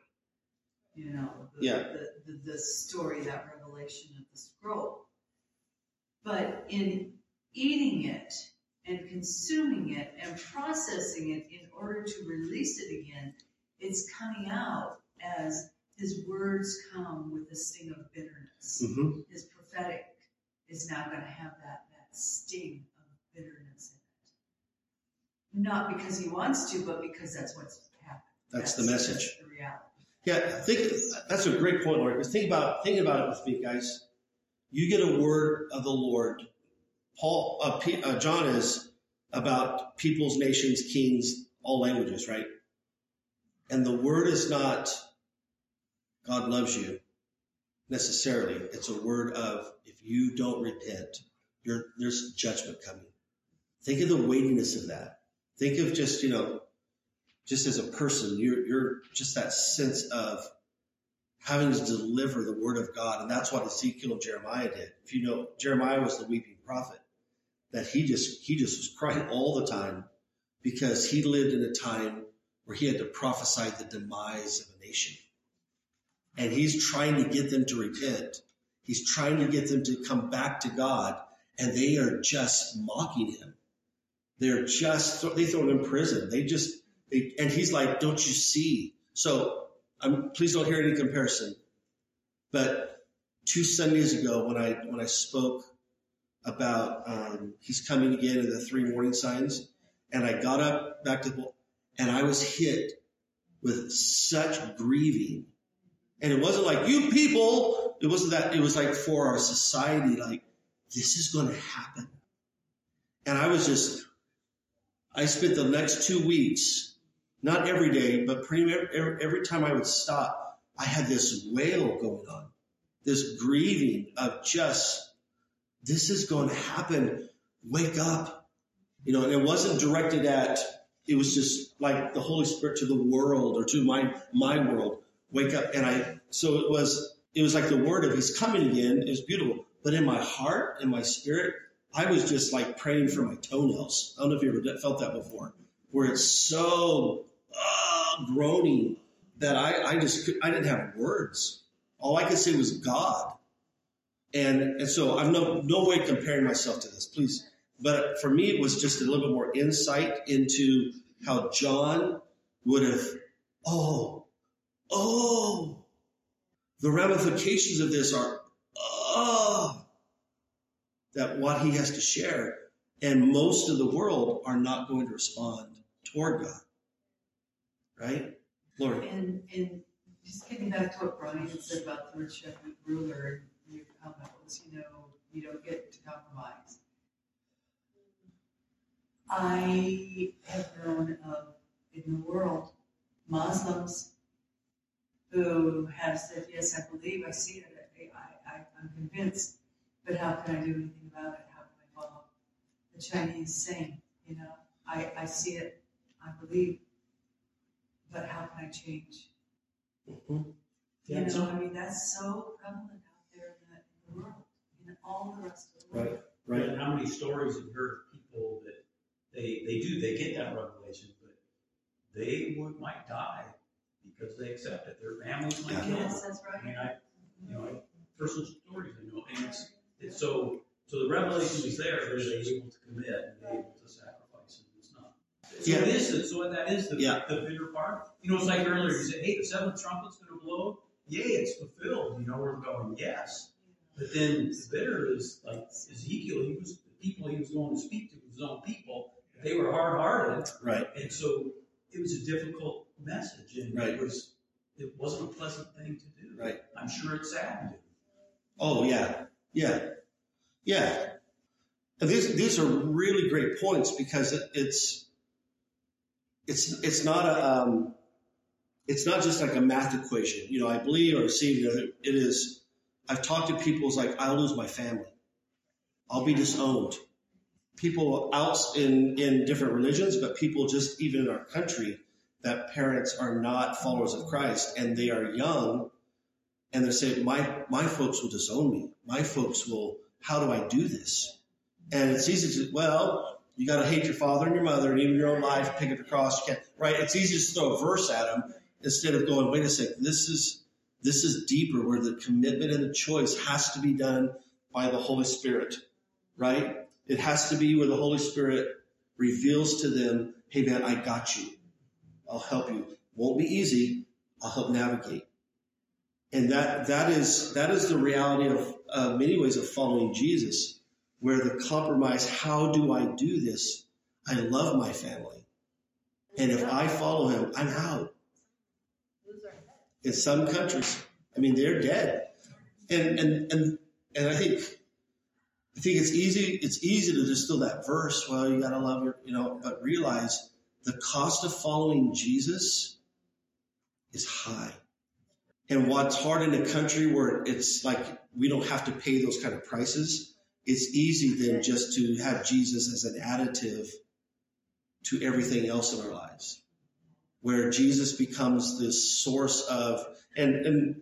The story, that revelation of the scroll. But in eating it and consuming it and processing it in order to release it again, it's coming out as his words come with a sting of bitterness. Mm-hmm. His prophetic is now going to have that sting of bitterness in it. Not because he wants to, but because that's what's happened. That's the message. That's the reality. Yeah, that's a great point, Lord. Because think about it with me, guys. You get a word of the Lord John is about peoples, nations, kings, all languages, right? And the word is not God loves you necessarily. It's a word of if you don't repent, there's judgment coming. Think of the weightiness of that. Think of just, just as a person, you're just that sense of having to deliver the word of God. And that's what Ezekiel and Jeremiah did. If you know, Jeremiah was the weeping prophet, that he just was crying all the time because he lived in a time where he had to prophesy the demise of a nation. And he's trying to get them to repent. He's trying to get them to come back to God, and they are just mocking him. They throw him in prison. And he's like, don't you see? So please don't hear any comparison. But 2 Sundays ago, when I spoke about he's coming again in the 3 warning signs, and I got up back to the book, and I was hit with such grieving. And it wasn't like, you people, it wasn't that. It was like for our society, like, this is going to happen. And I spent the next 2 weeks, not every day, but every time I would stop, I had this wail going on, this grieving of just, this is going to happen. Wake up. And it wasn't directed at, it was just like the Holy Spirit to the world or to my world. Wake up. And so it was like the word of he's coming again. It was beautiful. But in my heart, in my spirit, I was just like praying for my toenails. I don't know if you ever felt that before, where it's so groaning that I didn't have words. All I could say was God. And so I'm no way comparing myself to this, please. But for me, it was just a little bit more insight into how John would have, the ramifications of this are, that what he has to share. And most of the world are not going to respond toward God. Right? Lord. And just getting back to what Brian said about the rich shepherd ruler, and how that was, you don't get to compromise. I have known of, in the world, Muslims who have said, yes, I believe, I see it, I'm convinced, but how can I do anything about it? How can I follow the Chinese saying, I see it, I believe, but how can I change? Mm-hmm. That's so prevalent out there in the world, in all the rest of the world. Right. And how many stories have you heard of people that they get that revelation, but they might die because they accept it. Their families might kill them. Yes, that's right. I personal stories I know, and it's so the revelation is there. They're able to commit and they're able to sacrifice, and it's not. So that is the bitter part. It's like earlier you said, hey, the 7th trumpet's going to blow. Yay, it's fulfilled. We're going yes, but then the bitter is like Ezekiel. The people he was going to speak to was his own people. They were hard-hearted, right? And so it was a difficult message, and right. It wasn't a pleasant thing to do. Right. I'm sure it saddened him. Oh yeah. And these are really great points because it's not just like a math equation. I believe or see it is. I've talked to people who's like, I'll lose my family, I'll be disowned. People out in different religions, but people just even in our country that parents are not followers of Christ and they are young and they're saying, my folks will disown me. My folks will, how do I do this? And it's easy to, you got to hate your father and your mother and even your own life, pick up the cross. You can't, right? It's easy to throw a verse at them instead of going, wait a second, this is deeper where the commitment and the choice has to be done by the Holy Spirit, right? It has to be where the Holy Spirit reveals to them, hey man, I got you. I'll help you. Won't be easy. I'll help navigate. And that is the reality of many ways of following Jesus, where the compromise, how do I do this? I love my family. And if I follow him, I'm out. In some countries, they're dead. And I think I think it's easy to just throw that verse, well, you got to love but realize the cost of following Jesus is high. And what's hard in a country where it's like we don't have to pay those kind of prices, it's easy then just to have Jesus as an additive to everything else in our lives, where Jesus becomes this source of, and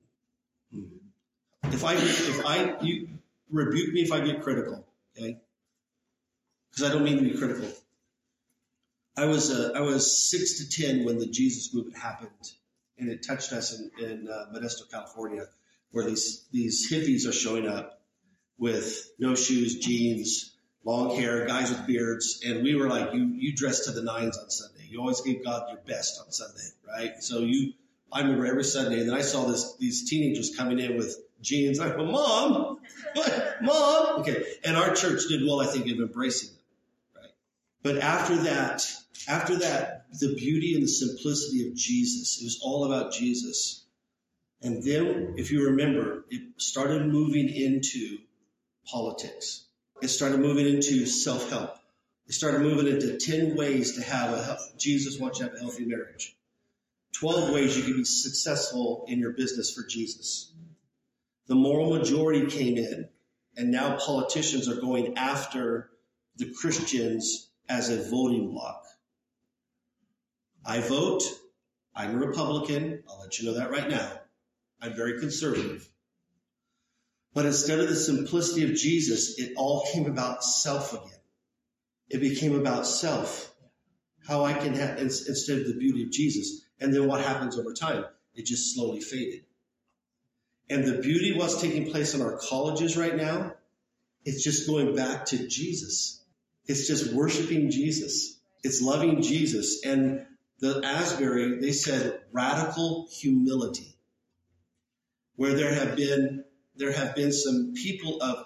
you rebuke me if I get critical, okay? Because I don't mean to be critical. I was 6 to 10 when the Jesus movement happened, and it touched us in Modesto, California, where these hippies are showing up with no shoes, jeans, long hair, guys with beards, and we were like, you dress to the nines on Sunday. You always gave God your best on Sunday, right? So I remember every Sunday, and then I saw these teenagers coming in with jeans. I go, Mom, what? Mom? Okay. And our church did well, I think, in embracing them, right? But after that, the beauty and the simplicity of Jesus, it was all about Jesus. And then, if you remember, it started moving into politics. It started moving into self-help. It started moving into 10 ways to have Jesus wants you to have a healthy marriage. 12 ways you can be successful in your business for Jesus. The moral majority came in, and now politicians are going after the Christians as a voting bloc. I vote. I'm a Republican. I'll let you know that right now. I'm very conservative. But instead of the simplicity of Jesus, it all came about self again. It became about self. How I can have, instead of the beauty of Jesus. And then what happens over time? It just slowly faded. And the beauty of what's taking place in our colleges right now, it's just going back to Jesus. It's just worshiping Jesus. It's loving Jesus. And the Asbury, they said radical humility, where there have been some people of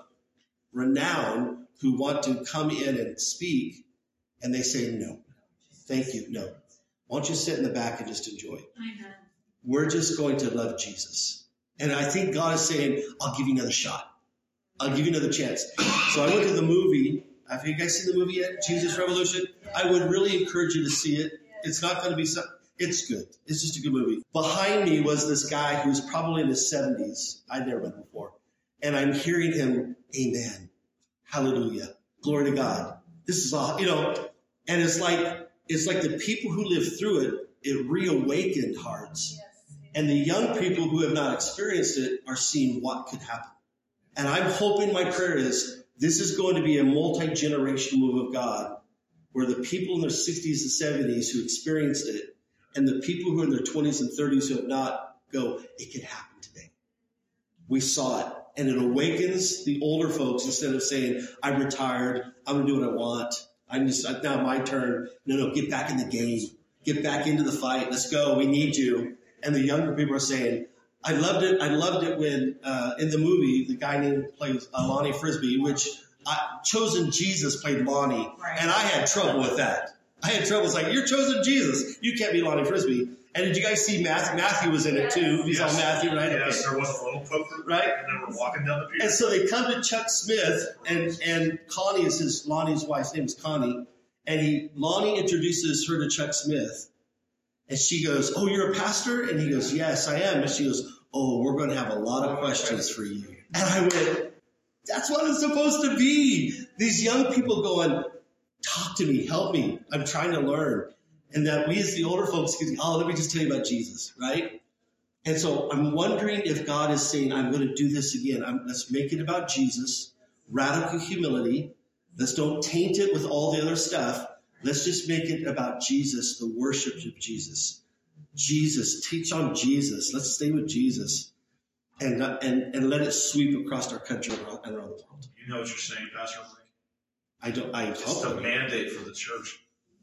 renown who want to come in and speak, and they say, no, thank you, no. Why don't you sit in the back and just enjoy? Amen. We're just going to love Jesus. And I think God is saying, I'll give you another shot. I'll give you another chance. So I went to the movie. Have you guys seen the movie yet? Jesus Revolution? I would really encourage you to see it. It's not going to be it's good. It's just a good movie. Behind me was this guy who was probably in his 70s. I'd never met him before. And I'm hearing him, amen, hallelujah, glory to God. This is all, and it's like the people who lived through it reawakened hearts. And the young people who have not experienced it are seeing what could happen. And I'm hoping, my prayer is, this is going to be a multi-generation move of God, where the people in their 60s and 70s who experienced it, and the people who are in their 20s and 30s who have not, go, it can happen today. We saw it. And it awakens the older folks instead of saying, I'm retired, I'm going to do what I want. Now my turn. No, get back in the game. Get back into the fight. Let's go. We need you. And the younger people are saying, I loved it when, in the movie, the guy named plays Lonnie Frisbee, which Chosen Jesus played Lonnie. Right. And I had trouble with that. It's like, you're Chosen Jesus. You can't be Lonnie Frisbee. And did you guys see Matthew? Matthew was in it too. You saw Matthew, right? Yes, there was a little poker. Right? And then we're walking down the pier. And so they come to Chuck Smith, and Connie is Lonnie's wife's name is Connie. And Lonnie introduces her to Chuck Smith. And she goes, oh, you're a pastor? And he goes, yes, I am. And she goes, oh, we're going to have a lot of questions for you. And I went, that's what it's supposed to be. These young people going, talk to me, help me. I'm trying to learn. And that we as the older folks can, let me just tell you about Jesus, right? And so I'm wondering if God is saying, I'm going to do this again. Let's make it about Jesus, radical humility. Let's don't taint it with all the other stuff. Let's just make it about Jesus, the worship of Jesus. Jesus, teach on Jesus. Let's stay with Jesus and let it sweep across our country and around the world. You know what you're saying, Pastor Mike? It's the mandate for the church.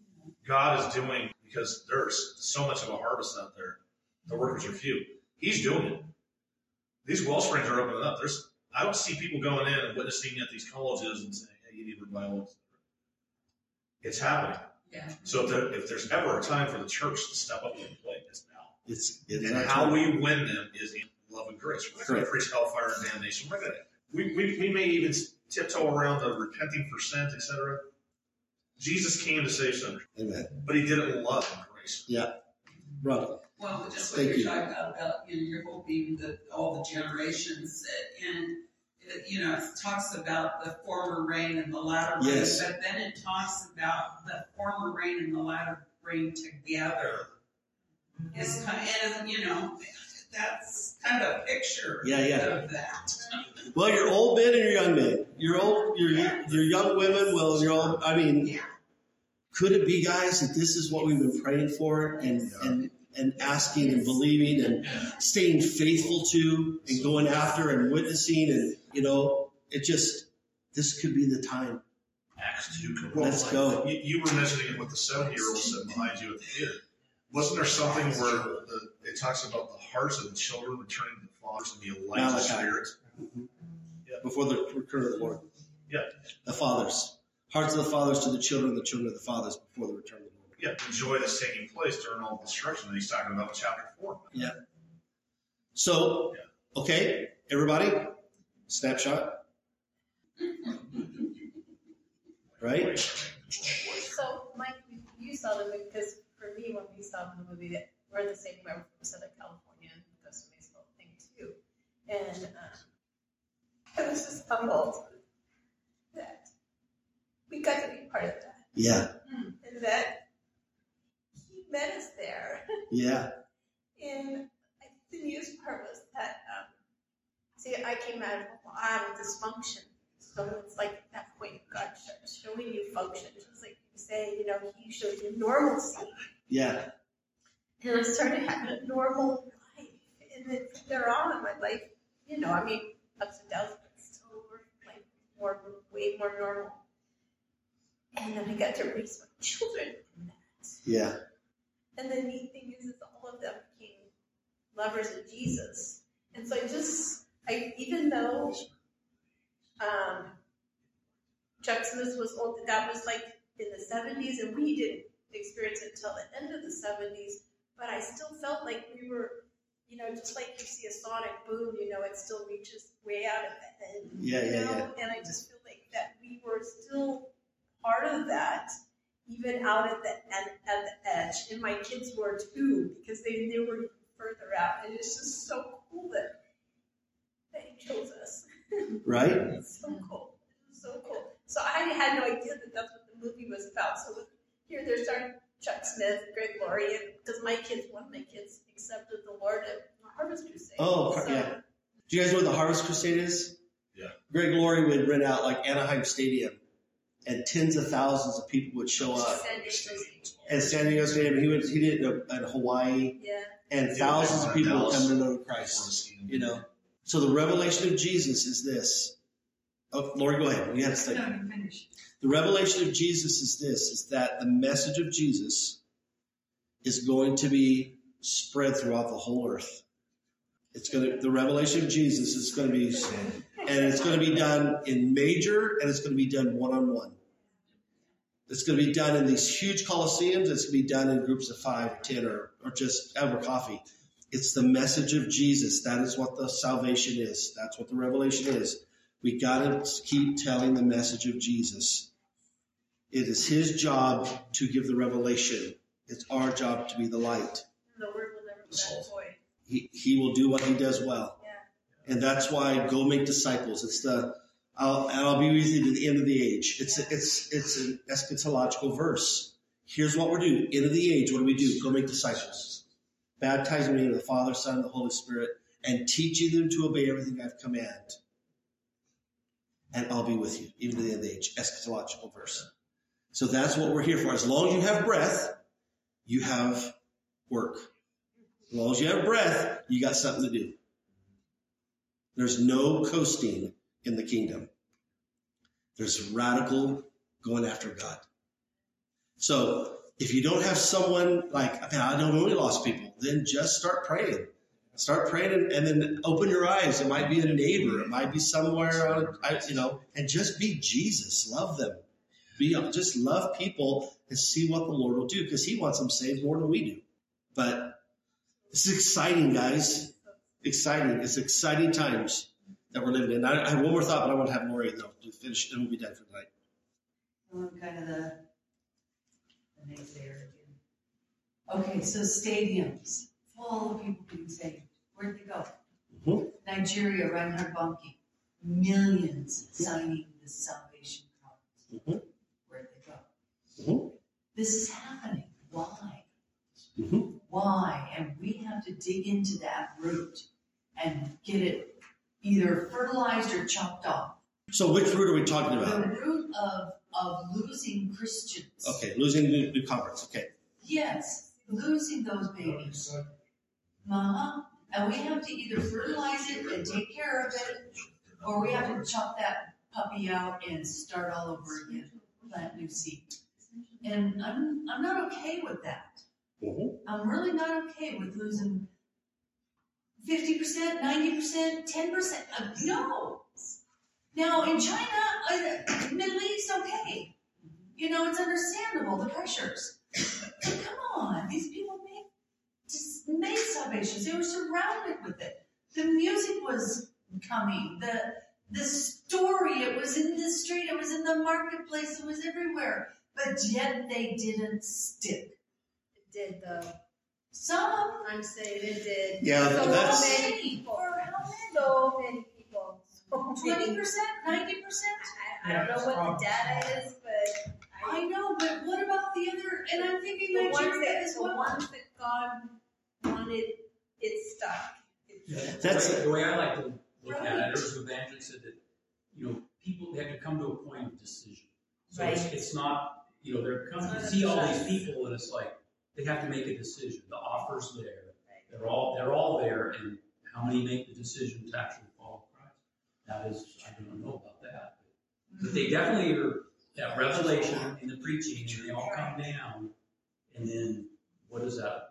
God is doing, because there's so much of a harvest out there. The workers are few. He's doing it. These well springs are opening up. I don't see people going in and witnessing at these colleges and saying, hey, you need revival. It's happening. Yeah. So if there's ever a time for the church to step up to the plate, it's now. And how we win them is in love and grace. We're not going to preach hellfire and damnation. We're going to We may even tiptoe around the repenting for sins, etc. Jesus came to save sinners. Amen. But he did it in love and grace. Yeah. Brother. Well, just what you're talking about, you're hoping that all the generations, and it talks about the former rain and the latter rain, Yes. but then it talks about the former rain and the latter rain together. It's kind of, that's kind of a picture of that. Well, you're old men and you're young men. You're young women. Well, you're old. I mean, could it be, guys, that this is what we've been praying for and asking and believing and staying faithful to and going after and witnessing and, this could be the time. Acts 2. Let's go. You were mentioning what the 7-year-old said behind you at the theater. Wasn't there something where it talks about the hearts of the children returning to the fathers and be a light to spirits? Mm-hmm. Yeah. Before the return of the Lord. Yeah. The fathers. Hearts of the fathers to the children of the fathers before the return of the Lord. Yeah, the joy that's taking place during all the destruction that he's talking about in chapter 4. Yeah. So, okay, everybody, snapshot. Right? So, Mike, you saw the movie, because for me, when we saw the movie, we're in the same way, we're from Southern California, and that's a nice little thing too. And I was just humbled that we got to be part of that. Yeah. And that he met us there. Yeah. And I think the newest part was that, I came out of a lot of dysfunction. So it's like at that point, God starts showing you function. Just like you say, he shows you normalcy. Yeah. And I started having a normal life. And then from there on, my life, ups and downs, but still like way more normal. And then I got to raise my children in that. Yeah. And the neat thing is all of them became lovers of Jesus. And so even though Chuck Smith was old, that was like in the 70s, and we didn't experience it until the end of the 70s, but I still felt like we were, just like you see a sonic boom, it still reaches way out at the end. Yeah. And I just feel like that we were still part of that, even out at the edge. And my kids were too, because they were even further out. And it's just so cool that he chose us. Right? It's so cool. It was so cool. So I had no idea that that's what the movie was about. So here they're starting Chuck Smith, Greg Laurie, because one of my kids accepted the Lord at Harvest Crusade. Oh, yeah. Do you guys know what the Harvest Crusade is? Yeah. Greg Laurie would rent out like Anaheim Stadium, and tens of thousands of people would show up. San Diego Stadium. He did it in Hawaii. Yeah. And thousands of people would come to know Christ. So the revelation of Jesus is this. Oh, Lori, go ahead. You have to say. No, you finish. The revelation of Jesus is this, is that the message of Jesus is going to be spread throughout the whole earth. The revelation of Jesus is going to be, and it's going to be done in major, and it's going to be done one-on-one. It's going to be done in these huge coliseums. It's going to be done in groups of 5 or 10 or just over coffee. It's the message of Jesus. That is what the salvation is. That's what the revelation is. We got to keep telling the message of Jesus. It is his job to give the revelation. It's our job to be the light. The word will never go back void. He will do what he does well. Yeah. And that's why go make disciples. It's I'll be with you to the end of the age. It's an eschatological verse. Here's what we're doing. End of the age, what do we do? Go make disciples. Baptize them in the name of the Father, Son, and the Holy Spirit, and teaching them to obey everything I've commanded. And I'll be with you, even to the end of the age. Eschatological verse. So that's what we're here for. As long as you have breath, you have work. As long as you have breath, you got something to do. There's no coasting in the kingdom. There's radical going after God. So if you don't have someone like, I don't know any lost people, then just start praying. Start praying and then open your eyes. It might be a neighbor. It might be somewhere, and just be Jesus. Love them. Just love people and see what the Lord will do, because he wants them saved more than we do. But this is exciting, guys. Exciting. It's exciting times. that we're living in. I have one more thought, but I want to have Lori, though, to finish, and we'll be done for tonight. I'm kind of the naysayer again. Okay, so stadiums, full of people being saved. Where'd they go? Mm-hmm. Nigeria, Reinhard Bonnke, millions signing the salvation cards. Mm-hmm. Where'd they go? Mm-hmm. This is happening. Why? Mm-hmm. Why? And we have to dig into that root and get it either fertilized or chopped off. So which root are we talking The about? root of losing Christians. Okay, losing new converts. Okay. Yes, losing those babies. And we have to either fertilize it and take care of it, or we have to chop that puppy out and start all over again, plant new seed. And I'm not okay with that. Mm-hmm. I'm really not okay with losing 50%, 90%, 10%. No. Now in China, Middle East, okay. You know, it's understandable, the pressures. But come on, these people made salvations. They were surrounded with it. The music was coming. The story, it was in the street, it was in the marketplace, it was everywhere. But yet they didn't stick. It did, though. Some. I'm saying it did. Yeah, so that's- many people. For how many? So many people. 20%, 90%? I don't know what the data is, but I know, but what about the other? And I'm thinking the ones Nigeria that as the well. ones that God wanted, it stuck. That's- the way I like to look at it. There was an evangelist said that, you know, people, they have to come to a point of decision. So it's not, you know, they're coming to see all these people and it's like, they have to make a decision. The offer's there. They're all there, and how many make the decision to actually follow Christ? That is, I don't know about that. But they definitely are that revelation in the preaching, and they all come down, and then what's that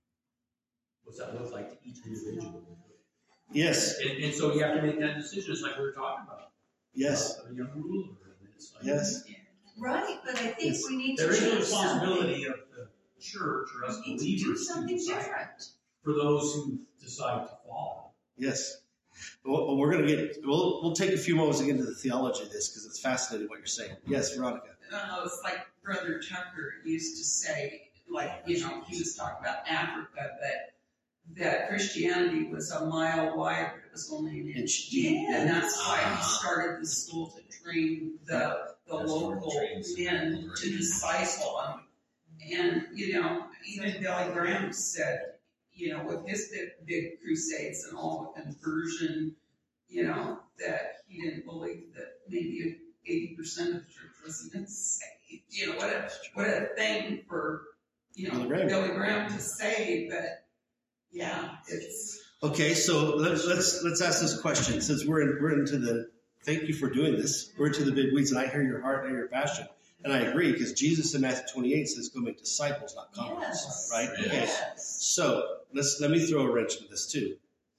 look like to each individual? Yes. And so you have to make that decision. It's like we were talking about. Yes. A young ruler. And it's like, Yes. Right, but I think we need to there is a change responsibility of the church or us something. We need to do believers to something decide different. for those who decide to follow. Yes. Well, we're going to we'll take a few moments to get into the theology of this because it's fascinating what you're saying. Yes, Veronica. It's like Brother Tucker used to say, like, you know, he was talking about Africa, that Christianity was a mile wide, but it was only an inch deep. Yeah. And that's why he started the school to train the local men to disciple them. And, you know, even Billy Graham said, you know, with his big crusades and all the conversion, you know, that he didn't believe that maybe 80% of the church wasn't even saved. You know, what a thing for, you know, Billy Graham to say, but yeah, it's Okay, so let's ask this question since we're into the. Thank you for doing this. We're into the big weeds, and I hear your heart and I hear your passion, and I agree because Jesus in Matthew 28 says, "Go make disciples, not converts." Yes. Right? Yes. Okay. So let me throw a wrench into this too.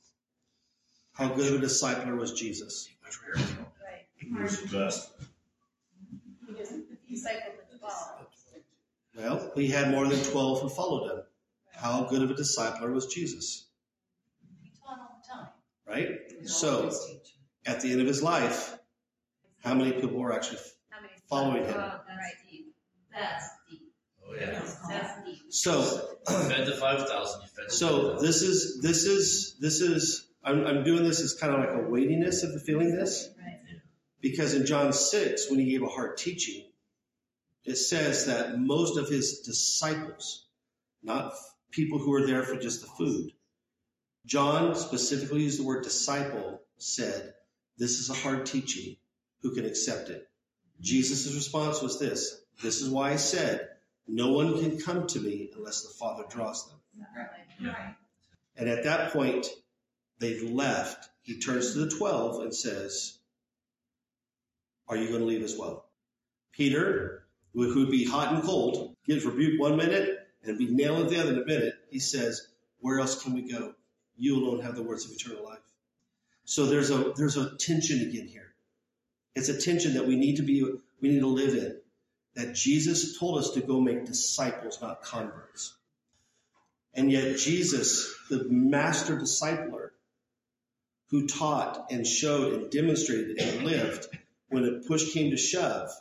How good of a discipler was Jesus? Right. He was the best. He just discipled the 12. Well, he had more than 12 who followed him. How good of a discipler was Jesus? He taught all the time. Right? He was So always teaching. at the end of his life, how many people were actually How many following him? That's deep. That's deep. Oh, yeah. That's deep. So You fed the 5,000. You fed the So 5,000. this is I'm doing this as kind of like a weightiness of the feeling this, Right. because in John 6, when he gave a hard teaching, it says that most of his disciples, not people who were there for just the food, John specifically used the word disciple, said, this is a hard teaching, who can accept it? Jesus' response was this is why I said, no one can come to me unless the Father draws them. Right. And at that point, they've left. He turns to the 12 and says, are you going to leave as well? Peter, who would be hot and cold, gives rebuke 1 minute and be nailing the other in a minute. He says, where else can we go? You alone have the words of eternal life. So there's a tension again here. It's a tension that we need to live in. That Jesus told us to go make disciples, not converts. And yet Jesus, the master discipler, who taught and showed and demonstrated and lived, when a push came to shove,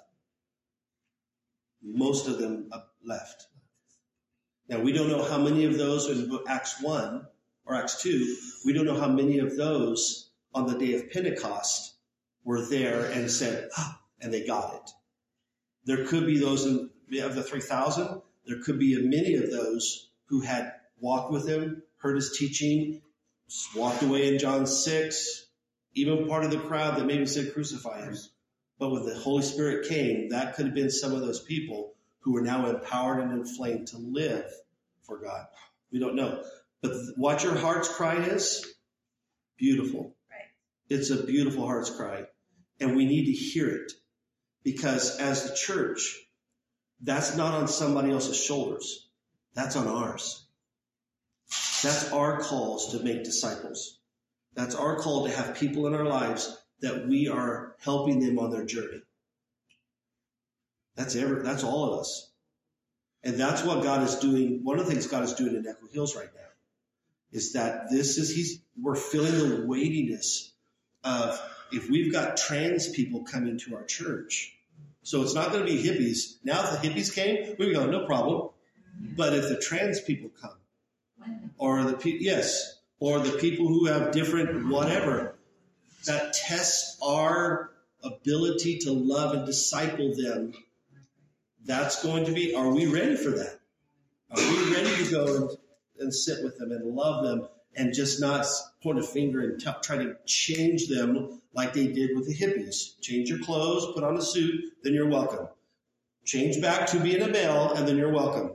most of them left. Now, we don't know how many of those in Acts 1 or Acts 2, we don't know how many of those on the day of Pentecost were there and said, and they got it. There could be those of the 3,000, there could be many of those who had walked with him, heard his teaching, walked away in John 6, even part of the crowd that maybe said crucify him. But when the Holy Spirit came, that could have been some of those people who are now empowered and inflamed to live for God. We don't know. But what your heart's cry is, beautiful. Right. It's a beautiful heart's cry. And we need to hear it. Because as the church, that's not on somebody else's shoulders. That's on ours. That's our calls to make disciples. That's our call to have people in our lives that we are helping them on their journey. That's all of us. And that's what God is doing. One of the things God is doing in Echo Hills right now is that we're feeling the weightiness of, if we've got trans people coming to our church. So it's not going to be hippies. Now if the hippies came, we would go, no problem. But if the trans people come, or the people who have different whatever, that tests our ability to love and disciple them. That's going to be, are we ready for that? Are we ready to go and sit with them and love them and just not point a finger and try to change them like they did with the hippies? Change your clothes, put on a suit, then you're welcome. Change back to being a male, and then you're welcome.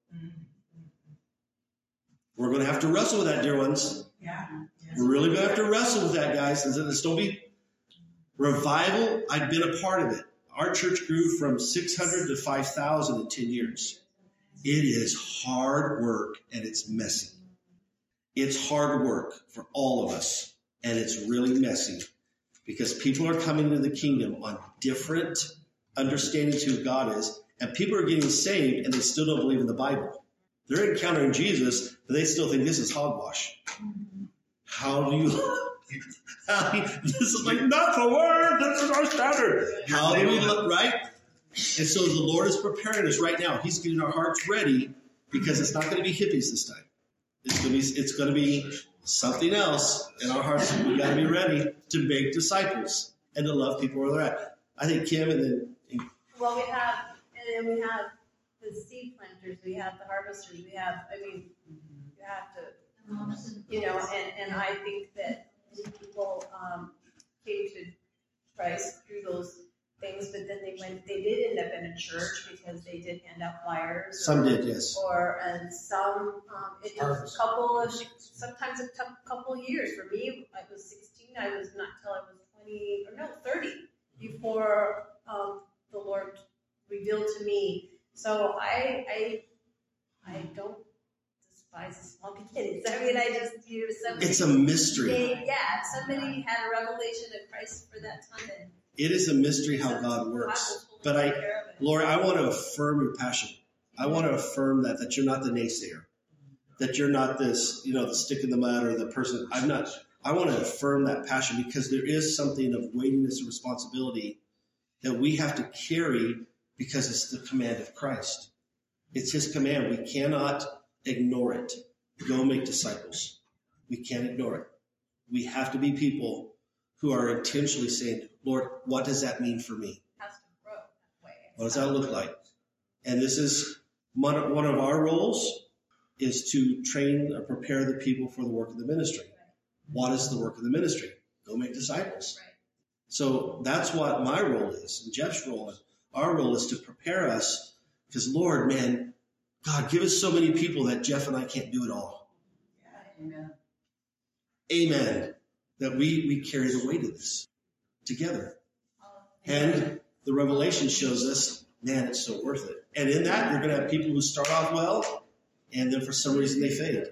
We're going to have to wrestle with that, dear ones. Yeah. We're really going to have to wrestle with that, guys. This don't be revival. I've been a part of it. Our church grew from 600 to 5,000 in 10 years. It is hard work, and it's messy. It's hard work for all of us, and it's really messy because people are coming to the kingdom on different understandings who God is, and people are getting saved, and they still don't believe in the Bible. They're encountering Jesus, but they still think this is hogwash. How do you... this is like, not the word, this is our standard. How do we look, right? And so the Lord is preparing us right now. He's getting our hearts ready because it's not going to be hippies this time. It's going to be something else in our hearts. We got to be ready to make disciples and to love people where they're at. I think Kim and then... Well, we have the seed planters, we have the harvesters, you have to, and I think that people came to Christ through those things, but then they did end up in a church because they did hand out flyers. Some did, yes. And some, it took sometimes it took a couple of years. For me, I was 16, I was not till I was 30 before the Lord revealed to me. So I don't despise the small beginnings. I mean, I just, somebody... It's a mystery. Somebody had a revelation of Christ for that time. And it is a mystery how God works. But Lord, I want to affirm your passion. I want to affirm that you're not the naysayer. That you're not this, the stick in the mud or the person. I want to affirm that passion because there is something of weightiness and responsibility that we have to carry because it's the command of Christ. It's his command. We cannot ignore it. Go make disciples. We can't ignore it. We have to be people who are intentionally saying, Lord, what does that mean for me? It has to grow that way. What does that look like? And this is one of our roles is to train or prepare the people for the work of the ministry. What is the work of the ministry? Go make disciples. Right. So that's what my role is, and Jeff's role is. Our role is to prepare us because, Lord, man, God, give us so many people that Jeff and I can't do it all. Amen. Amen. That we carry the weight of this together. And the revelation shows us, man, it's so worth it. And in that, you're going to have people who start off well, and then for some reason they fade.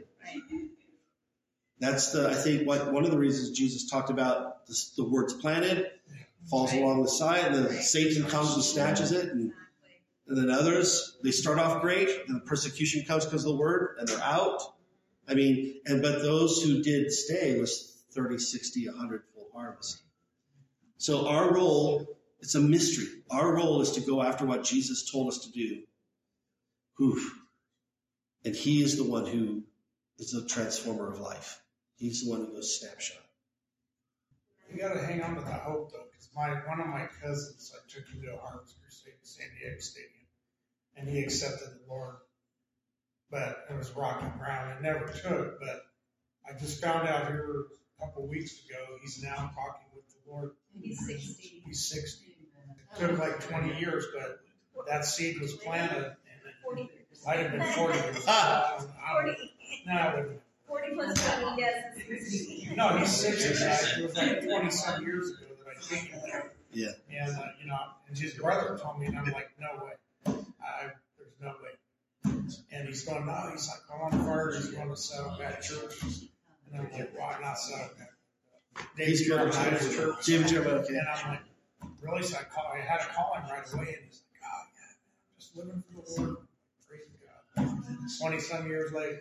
That's I think one of the reasons Jesus talked about the words planted, falls along the side, and then Satan comes and snatches it, and then others, they start off great, and the persecution comes because of the word, and they're out. I mean, but those who did stay was 30, 60, 100-fold harvest. So our role, it's a mystery. Our role is to go after what Jesus told us to do. Oof. And he is the one who is the transformer of life. He's the one who goes snapshot. You got to hang on to the hope, though, because one of my cousins, I took him to a Harvest Crusade at San Diego Stadium, and he accepted the Lord. But it was rocky ground. It never took, but I just found out here a couple of weeks ago, he's now talking with the Lord. He's 60. He's 60. It took like 20 years, but that seed was planted, and it might have been 40 years. 40. No, it wouldn't. 40 plus 20, yes. It's 60. No, he's 60. It was like 20-some years ago that I think him there. Yeah. And, and his brother told me, and I'm like, no way. There's no way. And he's going, no, he's like, I'm on fire. He's going to set up that church. And I'm like, why not set up that? David Jeremiah's church. David Jeremiah, okay. And I'm like, really? So I had to call him right away. And he's like, oh, yeah, man, I'm just living for the Lord. Praise God. 20-some years later.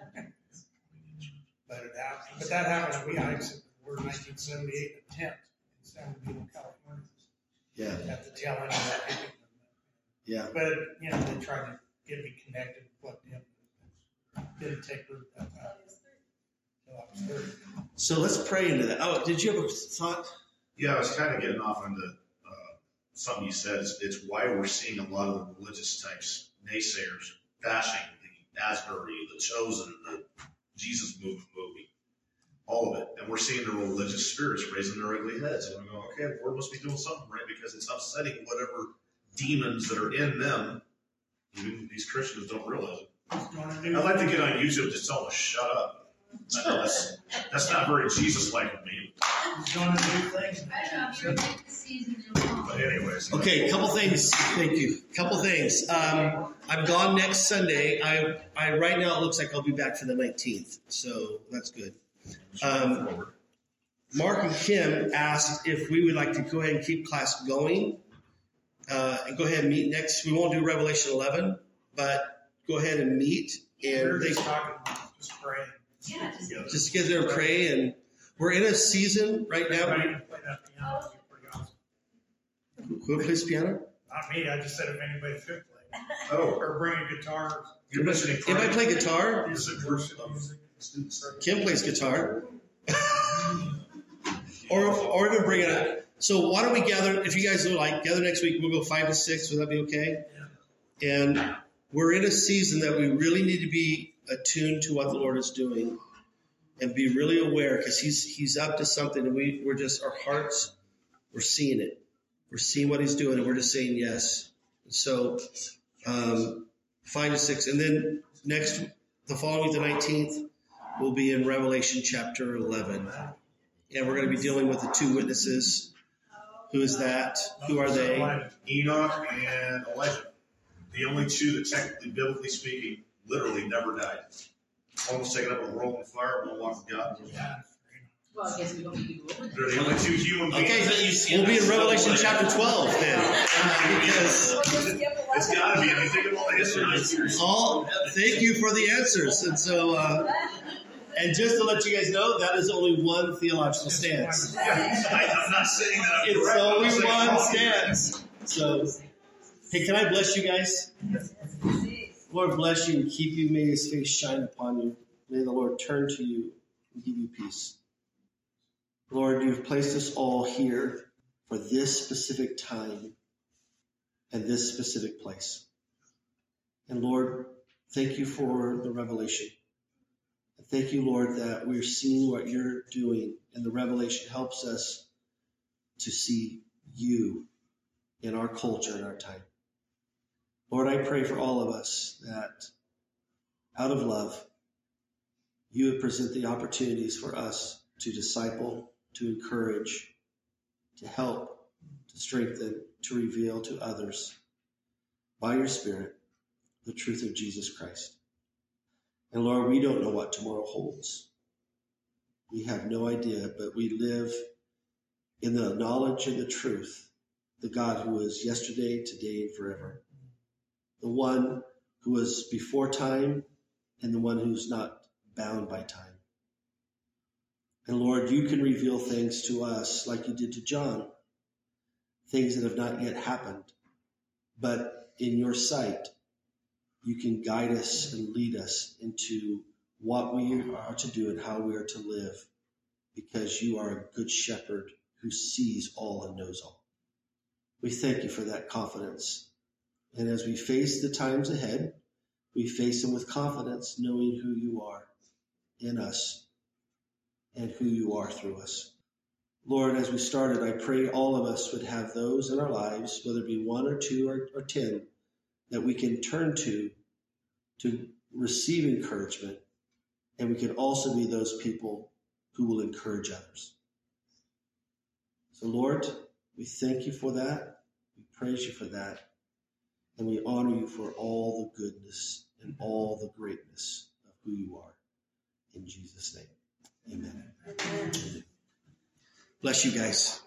But that happened. We exited the Word in 1978 in a tent in San Diego, California. Yeah. At the tail end of that hippie movement. Yeah. But, they tried to get me connected, plugged in. Didn't take root that time. Until I was 30. So let's pray into that. Oh, did you have a thought? Yeah, I was kind of getting off into something you said. It's why we're seeing a lot of the religious types, naysayers, bashing the Asbury, the Chosen, the Jesus movie, all of it. And we're seeing the religious spirits raising their ugly heads. And we're going, okay, the Lord must be doing something right because it's upsetting whatever demons that are in them. Even these Christians don't realize it. I'd like to get on YouTube and just tell them to shut up. I know that's not very Jesus-like of me. He's doing a new thing. But anyways. Okay, couple things. Thank you. Couple things. I'm gone next Sunday. I right now it looks like I'll be back for the 19th, so that's good. Mark and Kim asked if we would like to go ahead and keep class going and go ahead and meet next. We won't do Revelation 11, but go ahead and meet. And We're just talking, just praying. Yeah, just get there and pray. And we're in a season right now. Anybody can play that piano, it'd be pretty awesome. Who plays piano? Not me, I just said if anybody could play. Oh, Or bring a guitar. you're mentioning Anybody play guitar? Music, worship music. Kim plays guitar. or even bring it up. So why don't we gather, if you guys would like, gather next week, we'll go 5 to 6. Would that be okay? Yeah. And we're in a season that we really need to be attuned to what the Lord is doing and be really aware because he's up to something and we're just, our hearts, we're seeing it. We're seeing what he's doing and we're just saying yes. So 5 to 6. And then the following week, the 19th, we'll be in Revelation chapter 11. And we're going to be dealing with the 2 witnesses. Who is that? Who are they? Enoch and Elijah. The only 2 that technically, biblically speaking, literally never died. One was taken up with a roll of fire, one walked with God. Well, I guess we don't need to go over They're the only 2 human beings. Okay, we'll be in Revelation chapter 12 then. Because it's got to be. I mean, think of all the history. thank you for the answers. And so, and just to let you guys know, that is only one theological stance. I'm not saying that I'm It's correct. only I'm saying one stance. So, hey, can I bless you guys? Lord bless you and keep you. May his face shine upon you. May the Lord turn to you and give you peace. Lord, you've placed us all here for this specific time and this specific place. And Lord, thank you for the revelation. And thank you, Lord, that we're seeing what you're doing, and the revelation helps us to see you in our culture and our time. Lord, I pray for all of us that out of love, you would present the opportunities for us to disciple, to encourage, to help, to strengthen, to reveal to others by your Spirit the truth of Jesus Christ. And Lord, we don't know what tomorrow holds. We have no idea, but we live in the knowledge and the truth, the God who is yesterday, today, and forever. The one who was before time and the one who's not bound by time. And Lord, you can reveal things to us like you did to John, things that have not yet happened. But in your sight, you can guide us and lead us into what we are to do and how we are to live, because you are a good shepherd who sees all and knows all. We thank you for that confidence. And as we face the times ahead, we face them with confidence, knowing who you are in us and who you are through us. Lord, as we started, I pray all of us would have those in our lives, whether it be 1 or 2 or 10, that we can turn to receive encouragement. And we can also be those people who will encourage others. So Lord, we thank you for that. We praise you for that. And we honor you for all the goodness and all the greatness of who you are. In Jesus' name, amen. Amen. Bless you guys.